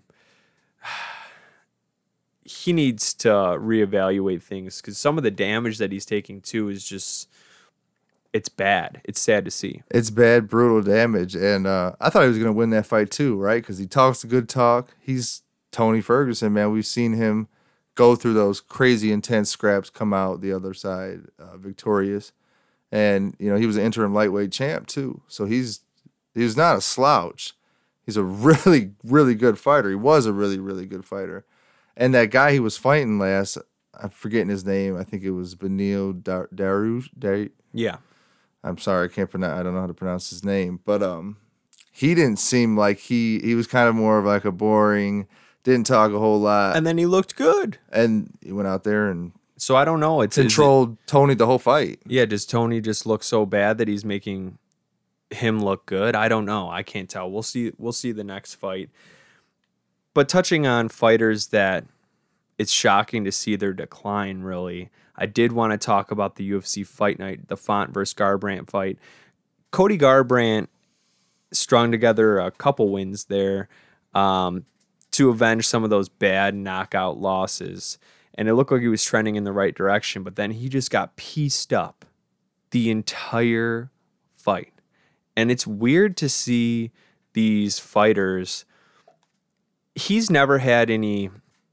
he needs to reevaluate things, because some of the damage that he's taking too is just, it's bad. It's sad to see. It's bad, brutal damage. And I thought he was going to win that fight too, right? Because he talks a good talk. He's Tony Ferguson, man. We've seen him go through those crazy intense scraps, come out the other side victorious. And, he was an interim lightweight champ too. So he's not a slouch. He's a really, really good fighter. He was a really, really good fighter. And that guy he was fighting last, I'm forgetting his name. I think it was Beneil Dariush. Yeah. I'm sorry, I don't know how to pronounce his name. But he didn't seem like he was kind of more of like a boring, didn't talk a whole lot. And then he looked good. And he went out there and so I don't know. Controlled Tony the whole fight. Yeah, does Tony just look so bad that he's making him look good? I don't know. I can't tell. We'll see the next fight. But touching on fighters that it's shocking to see their decline, really, I did want to talk about the UFC Fight Night, the Font versus Garbrandt fight. Cody Garbrandt strung together a couple wins there to avenge some of those bad knockout losses. And it looked like he was trending in the right direction, but then he just got pieced up the entire fight. And it's weird to see these fighters. He's never had any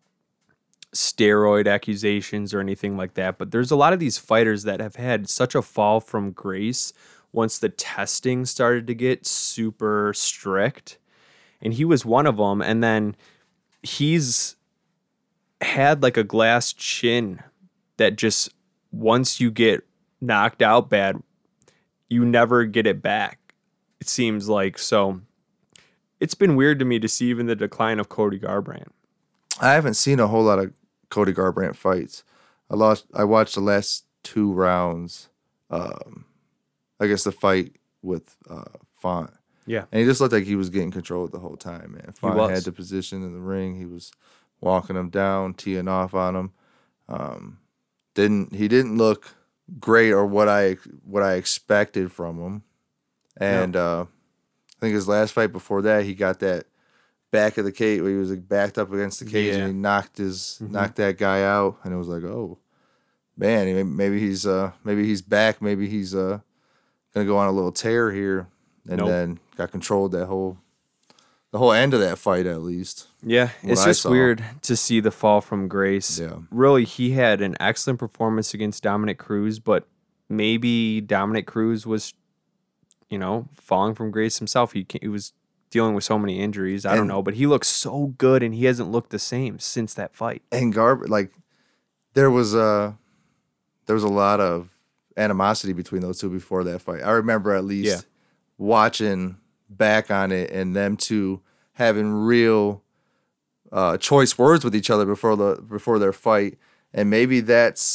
steroid accusations or anything like that, but there's a lot of these fighters that have had such a fall from grace once the testing started to get super strict. And he was one of them. And then he's had like a glass chin that just, once you get knocked out bad, you never get it back, it seems like. So it's been weird to me to see even the decline of Cody Garbrandt. I haven't seen a whole lot of Cody Garbrandt fights. I watched the last 2 rounds. I guess the fight with Font. Yeah. And he just looked like he was getting controlled the whole time, man. Font had the position in the ring. He was walking him down, teeing off on him. He didn't look great or what I expected from him. And I think his last fight before that, he got that back of the cage where he was like backed up against the cage and he knocked that guy out, and it was like, oh man, maybe he's back, maybe he's gonna go on a little tear here, and then got controlled the whole end of that fight at least. Yeah, it's just weird to see the fall from grace. Yeah. Really, he had an excellent performance against Dominic Cruz, but maybe Dominic Cruz was, falling from grace himself. He was dealing with so many injuries. I don't And- know, but he looks so good, and he hasn't looked the same since that fight. And like there was a lot of animosity between those two before that fight. I remember at least Yeah. watching back on it and them two having real choice words with each other before their fight. And maybe he's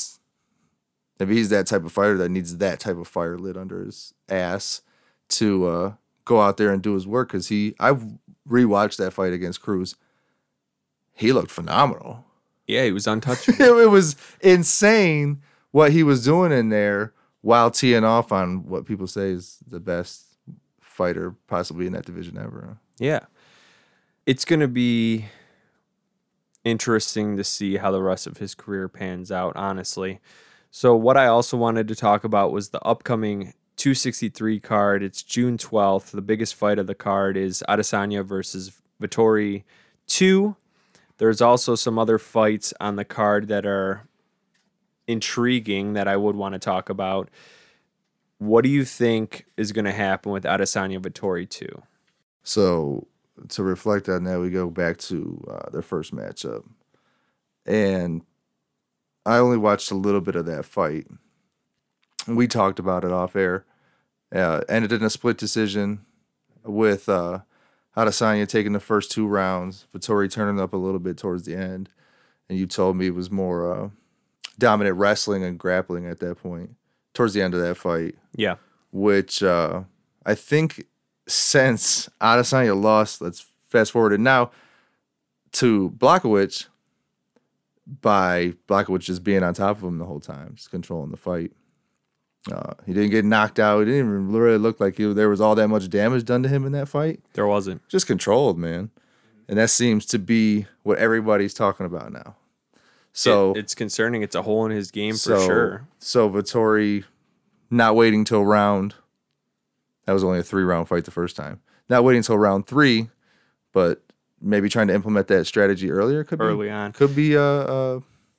that type of fighter that needs that type of fire lit under his ass to go out there and do his work. Because I rewatched that fight against Cruz. He looked phenomenal. Yeah, he was untouchable. It was insane what he was doing in there while teeing off on what people say is the best fighter possibly in that division ever. Yeah. It's going to be interesting to see how the rest of his career pans out, honestly. So what I also wanted to talk about was the upcoming 263 card. It's June 12th. The biggest fight of the card is Adesanya versus Vettori 2. There's also some other fights on the card that are intriguing that I would want to talk about. What do you think is going to happen with Adesanya Vettori 2? So to reflect on that, we go back to their first matchup. And I only watched a little bit of that fight. We talked about it off air. Ended in a split decision with Adesanya taking the first 2 rounds, Vettori turning up a little bit towards the end. And you told me it was more dominant wrestling and grappling at that point, towards the end of that fight. Yeah. Which I think since Adesanya lost, let's fast forward it now to Blachowicz, by Blachowicz just being on top of him the whole time, just controlling the fight. He didn't get knocked out. It didn't even really look like there was all that much damage done to him in that fight. There wasn't. Just controlled, man. And that seems to be what everybody's talking about now. So it's concerning. It's a hole in his game for sure. So Vettori not waiting till round. That was only a 3-round fight the first time. Not waiting till round 3, but maybe trying to implement that strategy earlier. Early on. Could be a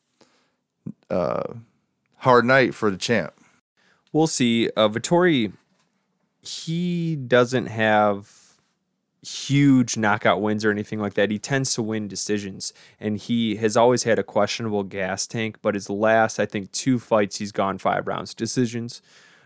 hard night for the champ. We'll see. Vettori, he doesn't have huge knockout wins or anything like that. He tends to win decisions, and he has always had a questionable gas tank, but his last, I think, 2 fights, he's gone 5 rounds decisions.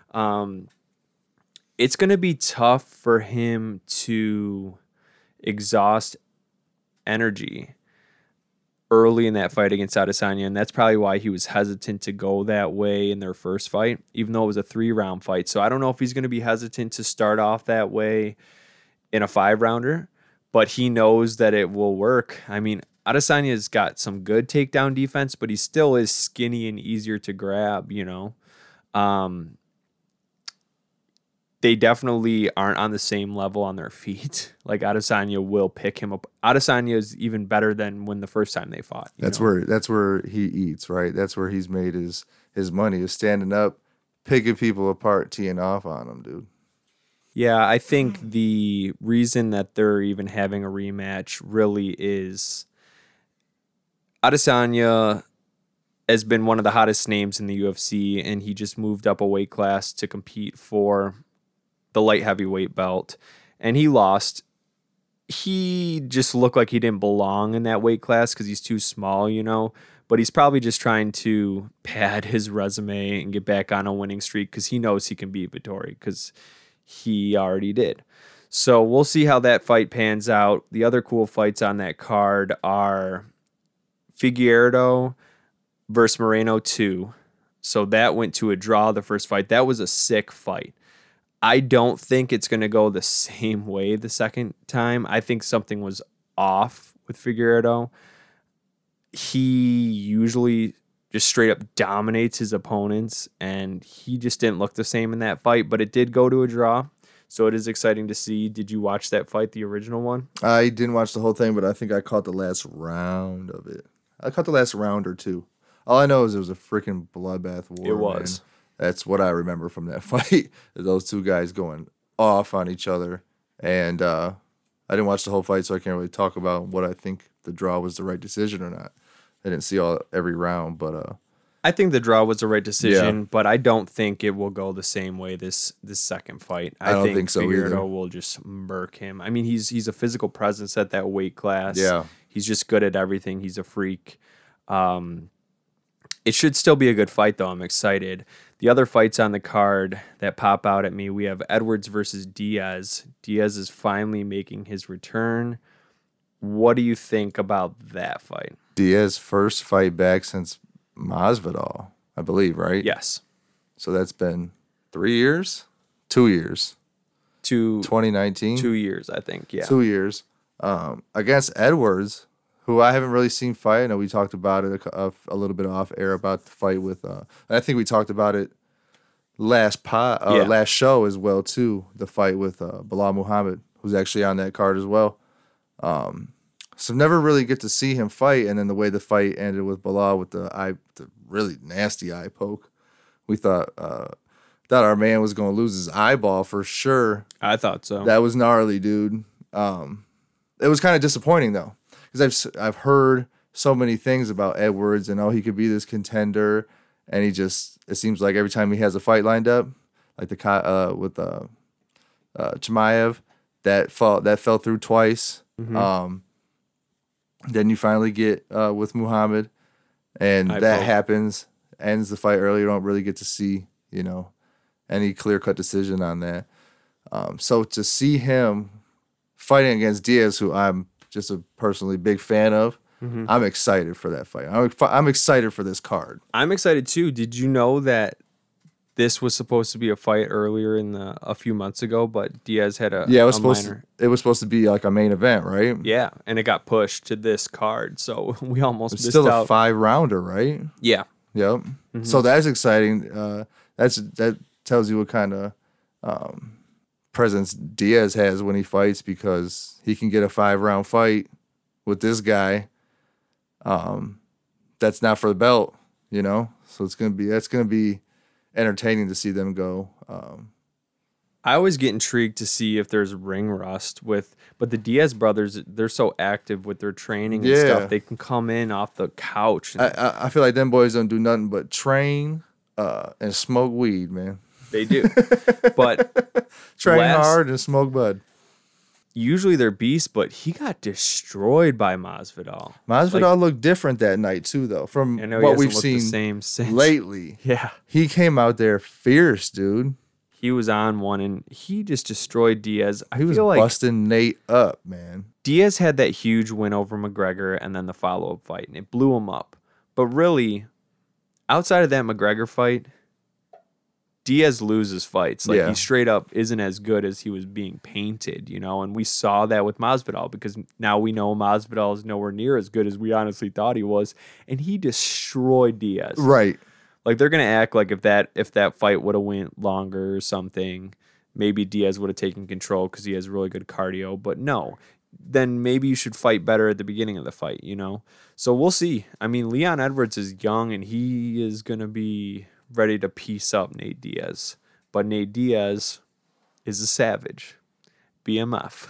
It's going to be tough for him to exhaust energy early in that fight against Adesanya, and that's probably why he was hesitant to go that way in their first fight, even though it was a 3-round fight. So I don't know if he's going to be hesitant to start off that way in a 5-rounder, but he knows that it will work. I mean, Adesanya's got some good takedown defense, but he still is skinny and easier to grab, you know. They definitely aren't on the same level on their feet. Like, Adesanya will pick him up. Adesanya is even better than when the first time they fought. That's where he eats, right? That's where he's made his money, is standing up, picking people apart, teeing off on them, dude. Yeah, I think the reason that they're even having a rematch really is Adesanya has been one of the hottest names in the UFC, and he just moved up a weight class to compete for the light heavyweight belt, and he lost. He just looked like he didn't belong in that weight class because he's too small, you know, but he's probably just trying to pad his resume and get back on a winning streak because he knows he can beat Vettori because he already did. So we'll see how that fight pans out. The other cool fights on that card are Figueiredo versus Moreno 2. So that went to a draw the first fight. That was a sick fight. I don't think it's going to go the same way the second time. I think something was off with Figueiredo. He usually just straight up dominates his opponents, and he just didn't look the same in that fight, but it did go to a draw. So it is exciting to see. Did you watch that fight, the original one? I didn't watch the whole thing, but I think I caught the last round of it. I caught the last round or 2. All I know is it was a freaking bloodbath war. It was. Man. That's what I remember from that fight. Those 2 guys going off on each other. And I didn't watch the whole fight, so I can't really talk about what I think the draw was the right decision or not. I didn't see every round, but I think the draw was the right decision, but I don't think it will go the same way this second fight. I don't think so Figueroa either. will just murk him. I mean, he's a physical presence at that weight class. Yeah. He's just good at everything. He's a freak. It should still be a good fight, though. I'm excited. The other fights on the card that pop out at me, we have Edwards versus Diaz. Diaz is finally making his return. What do you think about that fight? Diaz first fight back since Masvidal, I believe, right? Yes. So that's been 3 years? 2 years. 2019? 2 years, I think. Yeah. 2 years. Against Edwards, who I haven't really seen fight. I know we talked about it a little bit off air about the fight with, and I think we talked about it last show as well too. The fight with Bilal Muhammad, who's actually on that card as well. So never really get to see him fight, and then the way the fight ended with Bilal with the really nasty eye poke, we thought our man was going to lose his eyeball for sure. I thought so. That was gnarly, dude. It was kind of disappointing though, because I've heard so many things about Edwards and he could be this contender, and it seems like every time he has a fight lined up, like with Chimaev, that fell through twice. Mm-hmm. Then you finally get with Muhammad, and that happens, ends the fight early. You don't really get to see, any clear-cut decision on that. So to see him fighting against Diaz, who I'm just a personally big fan of, mm-hmm. I'm excited for that fight. I'm excited for this card. I'm excited too. Did you know that this was supposed to be a fight earlier a few months ago, but Diaz had it was supposed to be like a main event, right? Yeah, and it got pushed to this card, so we almost missed still out. A 5-rounder, right? Yeah. Yep. Mm-hmm. So that's exciting. That tells you what kind of presence Diaz has when he fights, because he can get a 5-round fight with this guy. That's not for the belt, So that's gonna be entertaining to see them go. I always get intrigued to see if there's ring rust but the Diaz brothers, they're so active with their training and stuff. They can come in off the couch. I feel like them boys don't do nothing but train and smoke weed, man. They do. But train hard and smoke bud. Usually they're beasts, but he got destroyed by Masvidal. Masvidal looked different that night too, though, from what we've seen lately. Yeah. He came out there fierce, dude. He was on one, and he just destroyed Diaz. He was busting Nate up, man. Diaz had that huge win over McGregor and then the follow-up fight, and it blew him up. But really, outside of that McGregor fight, Diaz loses fights. He straight up isn't as good as he was being painted, and we saw that with Masvidal, because now we know Masvidal is nowhere near as good as we honestly thought he was, and he destroyed Diaz. Right. They're gonna act like if that fight would have went longer or something, maybe Diaz would have taken control because he has really good cardio. But no, then maybe you should fight better at the beginning of the fight, So we'll see. I mean, Leon Edwards is young, and he is gonna be ready to piece up Nate Diaz. But Nate Diaz is a savage. BMF.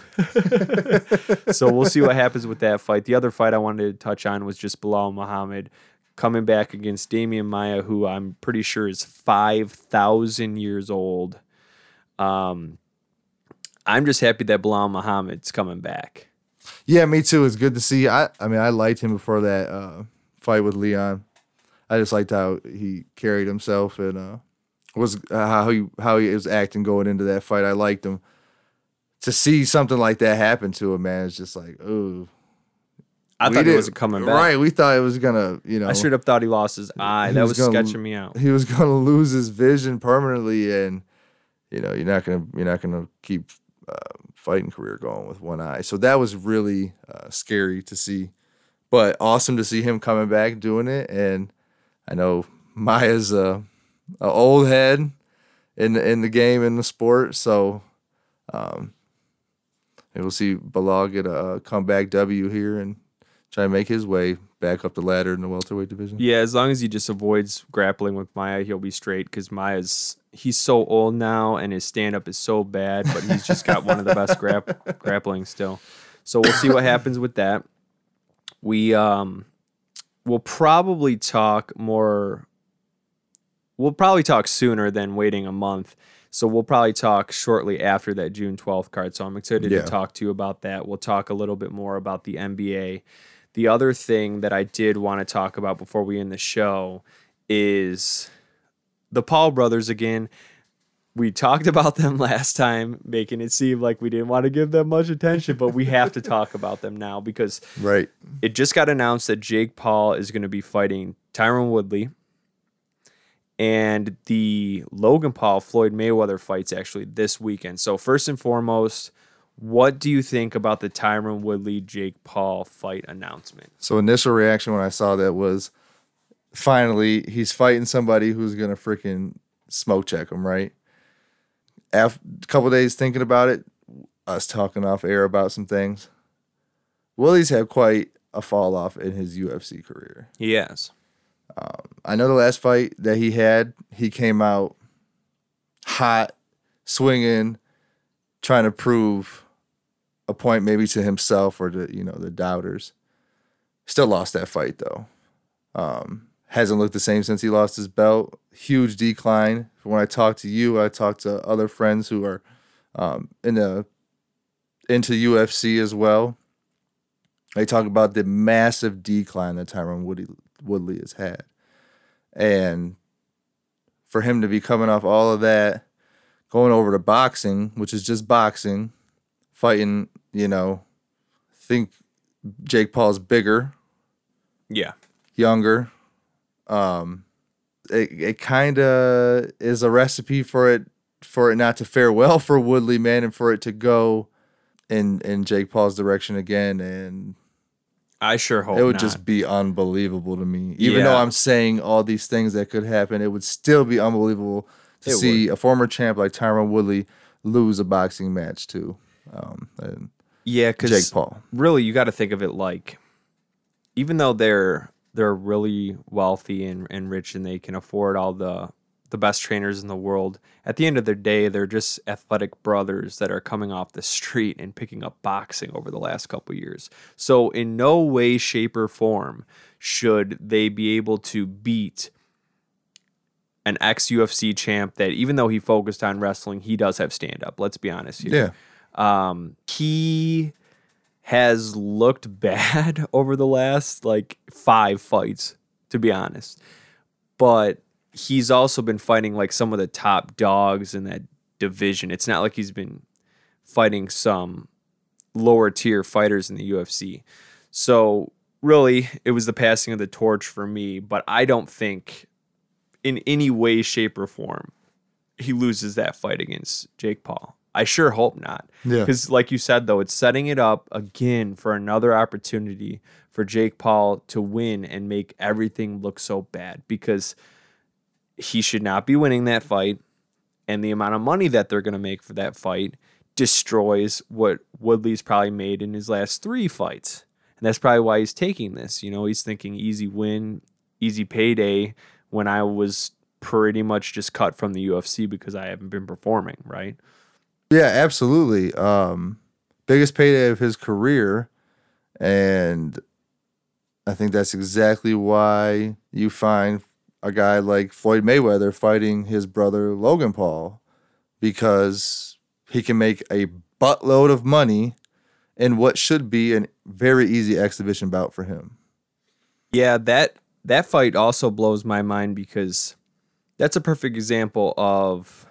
So we'll see what happens with that fight. The other fight I wanted to touch on was just Bilal Muhammad coming back against Damian Maia, who I'm pretty sure is 5,000 years old. I'm just happy that Bilal Muhammad's coming back. Yeah, me too. It's good to see. I liked him before that fight with Leon. I just liked how he carried himself and was how he was acting going into that fight. I liked him. To see something like that happen to him, man, it's just like, ooh. I thought he wasn't coming back. Right, we thought it was gonna, I straight up thought he lost his eye. That was sketching me out. He was gonna lose his vision permanently, and you're not gonna keep fighting career going with one eye. So that was really scary to see, but awesome to see him coming back doing it. And I know Maia's a old head in the game, in the sport, so we'll see Bilal get a comeback W here and try to make his way back up the ladder in the welterweight division. Yeah, as long as he just avoids grappling with Maia, he'll be straight, because he's so old now and his stand-up is so bad, but he's just got one of the best grappling still. So we'll see what happens with that. We'll probably talk more we'll probably talk sooner than waiting a month. So we'll probably talk shortly after that June 12th card. So I'm excited to talk to you about that. We'll talk a little bit more about the NBA. The other thing that I did want to talk about before we end the show is the Paul brothers again. We talked about them last time, making it seem like we didn't want to give them much attention, but we have to talk about them now because it just got announced that Jake Paul is going to be fighting Tyron Woodley. And the Logan Paul Floyd Mayweather fight's actually this weekend. So first and foremost, what do you think about the Tyron Woodley Jake Paul fight announcement? So initial reaction when I saw that was, finally he's fighting somebody who's gonna freaking smoke check him, right? After a couple days thinking about it, us talking off air about some things, Willie's had quite a fall off in his UFC career. He has. I know the last fight that he had, he came out hot, swinging, trying to prove a point maybe to himself or to, the doubters. Still lost that fight, though. Hasn't looked the same since he lost his belt. Huge decline. When I talk to you, I talk to other friends who are into UFC as well. They talk about the massive decline that Tyron Woodley has had. And for him to be coming off all of that, going over to boxing, which is just boxing, fighting, think Jake Paul's bigger. Yeah. Younger. It kind of is a recipe for it not to fare well for Woodley, man, and for it to go in Jake Paul's direction again. And I sure hope it would not. just be unbelievable to me. Even though I'm saying all these things that could happen, it would still be unbelievable to see a former champ like Tyron Woodley lose a boxing match to because Jake Paul. Really, you got to think of it like, even though they're really wealthy and rich and they can afford all the best trainers in the world, at the end of their day, they're just athletic brothers that are coming off the street and picking up boxing over the last couple of years. So in no way, shape, or form should they be able to beat an ex-UFC champ that, even though he focused on wrestling, he does have stand-up. Let's be honest here. Yeah. He has looked bad over the last 5 fights, to be honest. But he's also been fighting some of the top dogs in that division. It's not like he's been fighting some lower tier fighters in the UFC. So really, it was the passing of the torch for me, but I don't think in any way, shape, or form he loses that fight against Jake Paul. I sure hope not. Yeah. Because like you said, though, it's setting it up again for another opportunity for Jake Paul to win and make everything look so bad, because he should not be winning that fight, and the amount of money that they're going to make for that fight destroys what Woodley's probably made in his last 3 fights. And that's probably why he's taking this. He's thinking easy win, easy payday, when I was pretty much just cut from the UFC because I haven't been performing, right? Yeah, absolutely. Biggest payday of his career, and I think that's exactly why you find a guy like Floyd Mayweather fighting his brother Logan Paul, because he can make a buttload of money in what should be a very easy exhibition bout for him. Yeah, that fight also blows my mind, because that's a perfect example of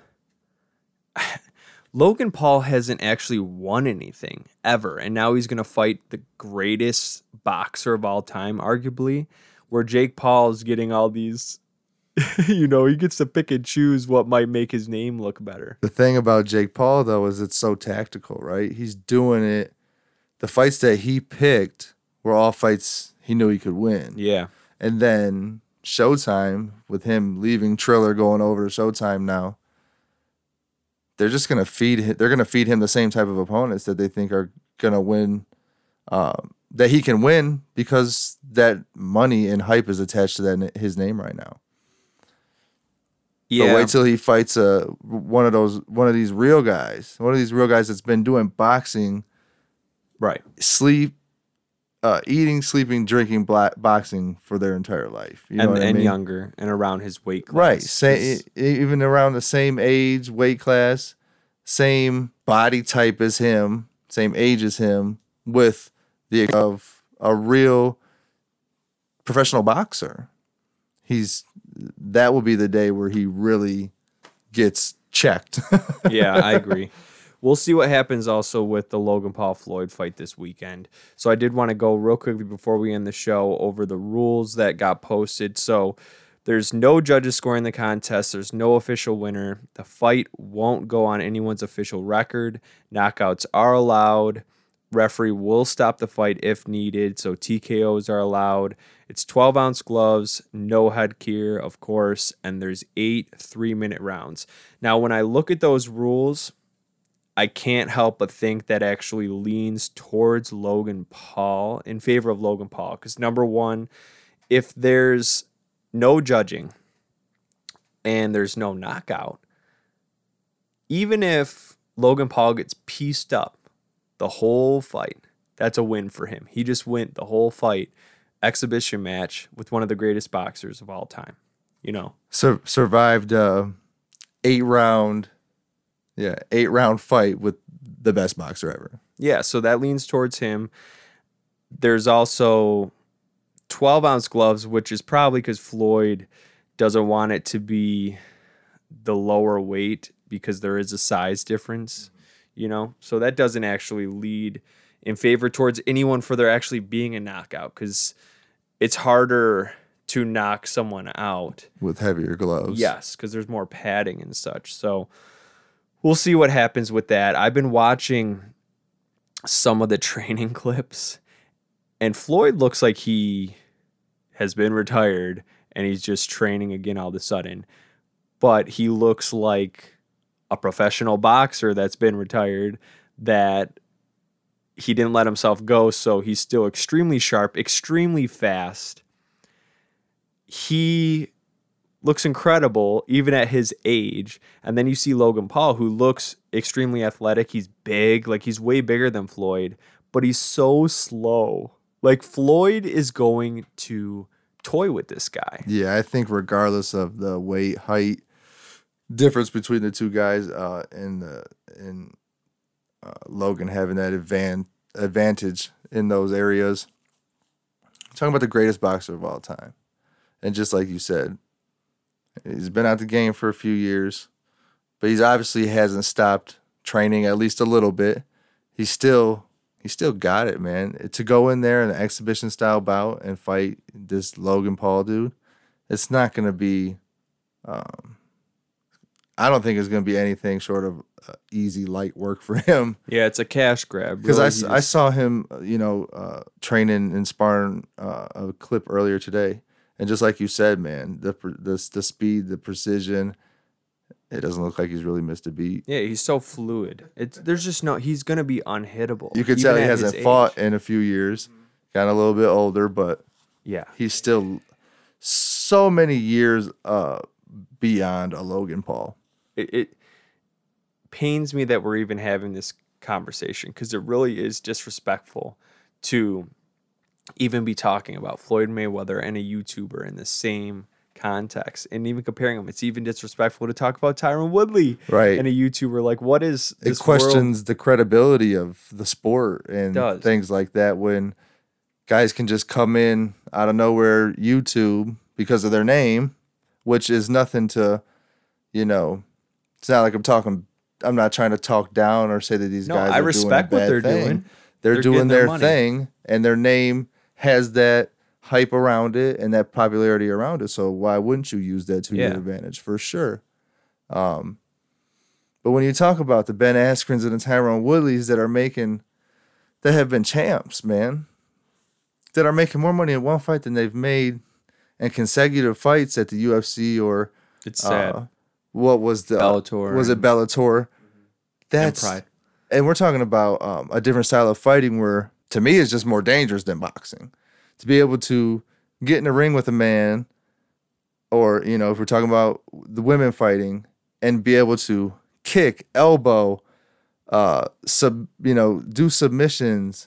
Logan Paul hasn't actually won anything ever, and now he's going to fight the greatest boxer of all time, arguably, where Jake Paul's getting all these, he gets to pick and choose what might make his name look better. The thing about Jake Paul, though, is it's so tactical, right? He's doing it. The fights that he picked were all fights he knew he could win. Yeah. And then Showtime, with him leaving Triller, going over to Showtime now, they're just going to feed him the same type of opponents that they think are going to win, that he can win, because that money and hype is attached to his name right now. Yeah. But wait till he fights one of these real guys that's been doing boxing, right, sleep, eating, sleeping, drinking, boxing for their entire life. You know what I mean? Younger and around his weight class. Right. Even around the same age, weight class, same body type as him, same age as him, with the of a real professional boxer. That will be the day where he really gets checked. Yeah, I agree. We'll see what happens also with the Logan Paul Floyd fight this weekend. So I did want to go real quickly before we end the show over the rules that got posted. So there's no judges scoring the contest. There's no official winner. The fight won't go on anyone's official record. Knockouts are allowed. Referee will stop the fight if needed. So TKOs are allowed. It's 12-ounce gloves, no headgear, of course, and there's 8 3-minute rounds. Now, when I look at those rules, I can't help but think that actually leans towards Logan Paul, in favor of Logan Paul. Because number one, if there's no judging and there's no knockout, even if Logan Paul gets pieced up the whole fight, that's a win for him. He just went the whole fight, exhibition match with one of the greatest boxers of all time. You know, survived 8-round fight with the best boxer ever. Yeah, so that leans towards him. There's also 12-ounce gloves, which is probably because Floyd doesn't want it to be the lower weight because there is a size difference, you know? So that doesn't actually lead in favor towards anyone for there actually being a knockout, because it's harder to knock someone out with heavier gloves. Yes, because there's more padding and such. So we'll see what happens with that. I've been watching some of the training clips, and Floyd looks like he has been retired and he's just training again all of a sudden. But he looks like a professional boxer that's been retired, that he didn't let himself go, so he's still extremely sharp, extremely fast. He looks incredible even at his age. And then you see Logan Paul, who looks extremely athletic. He's big, like he's way bigger than Floyd, but he's so slow. Like Floyd is going to toy with this guy. Yeah, I think regardless of the weight, height difference between the two guys, and Logan having that advantage in those areas. I'm talking about the greatest boxer of all time. And just like you said, he's been out the game for a few years, but he's obviously hasn't stopped training at least a little bit. He's still got it, man. To go in there in an exhibition style bout and fight this Logan Paul dude, it's not going to be, I don't think it's going to be anything short of easy, light work for him. Yeah, it's a cash grab. Because I saw him, training and sparring a clip earlier today. And just like you said, man, the speed, the precision, it doesn't look like he's really missed a beat. Yeah, he's so fluid. He's going to be unhittable. You could tell he hasn't fought in a few years. Gotten a little bit older, but yeah, he's still so many years beyond a Logan Paul. It pains me that we're even having this conversation, because it really is disrespectful to even be talking about Floyd Mayweather and a YouTuber in the same context, and even comparing them. It's even disrespectful to talk about Tyron Woodley, right, and a YouTuber. Like, what is this? It questions the credibility of the sport and things like that when guys can just come in out of nowhere YouTube because of their name, which is nothing to, it's not like I'm not trying to talk down or say that these guys are respect doing a bad what they're thing. doing. They're doing their thing, and their name has that hype around it and that popularity around it. So why wouldn't you use that to your advantage? For sure. But when you talk about the Ben Askrens and the Tyron Woodleys that have been champs, man, that are making more money in one fight than they've made in consecutive fights at the UFC or it's sad. What was the Bellator? Was it Bellator? That's and Pride. And we're talking about a different style of fighting where, to me, it's just more dangerous than boxing. To be able to get in a ring with a man, or, if we're talking about the women fighting, and be able to kick, elbow, do submissions,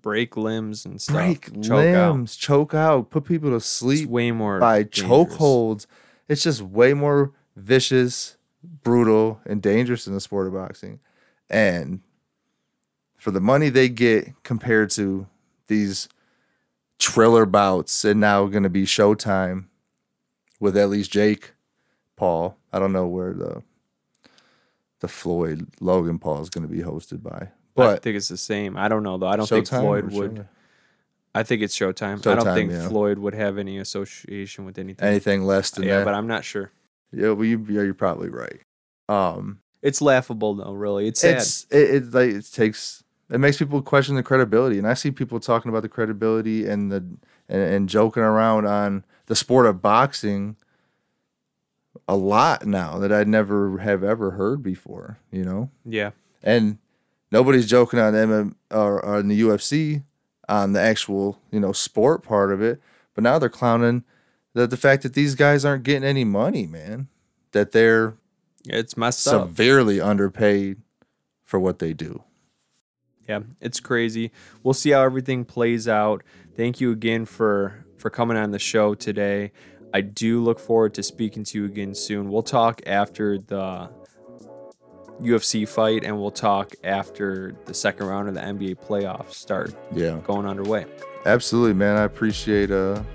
break limbs and stuff. Break choke choke out, put people to It's sleep way more by dangerous. chokeholds. It's just way more vicious, brutal, and dangerous in the sport of boxing. And for the money they get compared to these Triller bouts, and now going to be Showtime with at least Jake Paul. I don't know where the Floyd Logan Paul is going to be hosted by, I but think it's the same. I don't know though. I don't Showtime think Floyd or would. Showtime? I think it's Showtime. I don't Showtime, think yeah. Floyd would have any association with anything. Anything less than Yeah, that. but I'm not sure. Yeah, well, you're probably right. It's laughable though. Really, it's sad. It makes people question the credibility, and I see people talking about the credibility and joking around on the sport of boxing a lot now that I'd never have ever heard before. You know, Yeah. and nobody's joking on MM or on the UFC on the actual sport part of it, but now they're clowning the fact that these guys aren't getting any money, man. That they're It's messed up. severely underpaid for what they do. Yeah, it's crazy. We'll see how everything plays out. Thank you again for coming on the show today. I do look forward to speaking to you again soon. We'll talk after the UFC fight, and we'll talk after the second round of the NBA playoffs start Yeah, going underway. absolutely, man. I appreciate you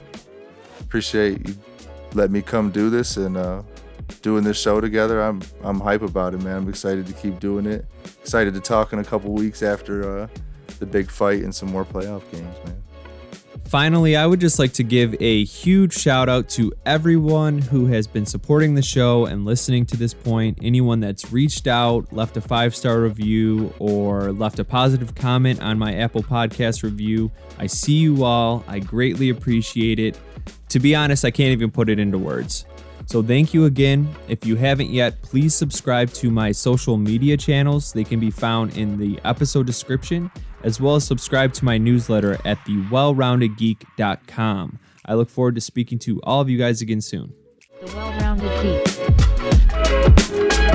letting me come do this and doing this show together. I'm hype about it, man. I'm excited to keep doing it. Excited to talk in a couple weeks after the big fight and some more playoff games, man. Finally, I would just like to give a huge shout out to everyone who has been supporting the show and listening to this point. Anyone that's reached out, left a 5-star review, or left a positive comment on my Apple Podcast review. I see you all. I greatly appreciate it. To be honest, I can't even put it into words. So thank you again. If you haven't yet, please subscribe to my social media channels. They can be found in the episode description, as well as subscribe to my newsletter at thewellroundedgeek.com. I look forward to speaking to all of you guys again soon. The Well-Rounded Geek.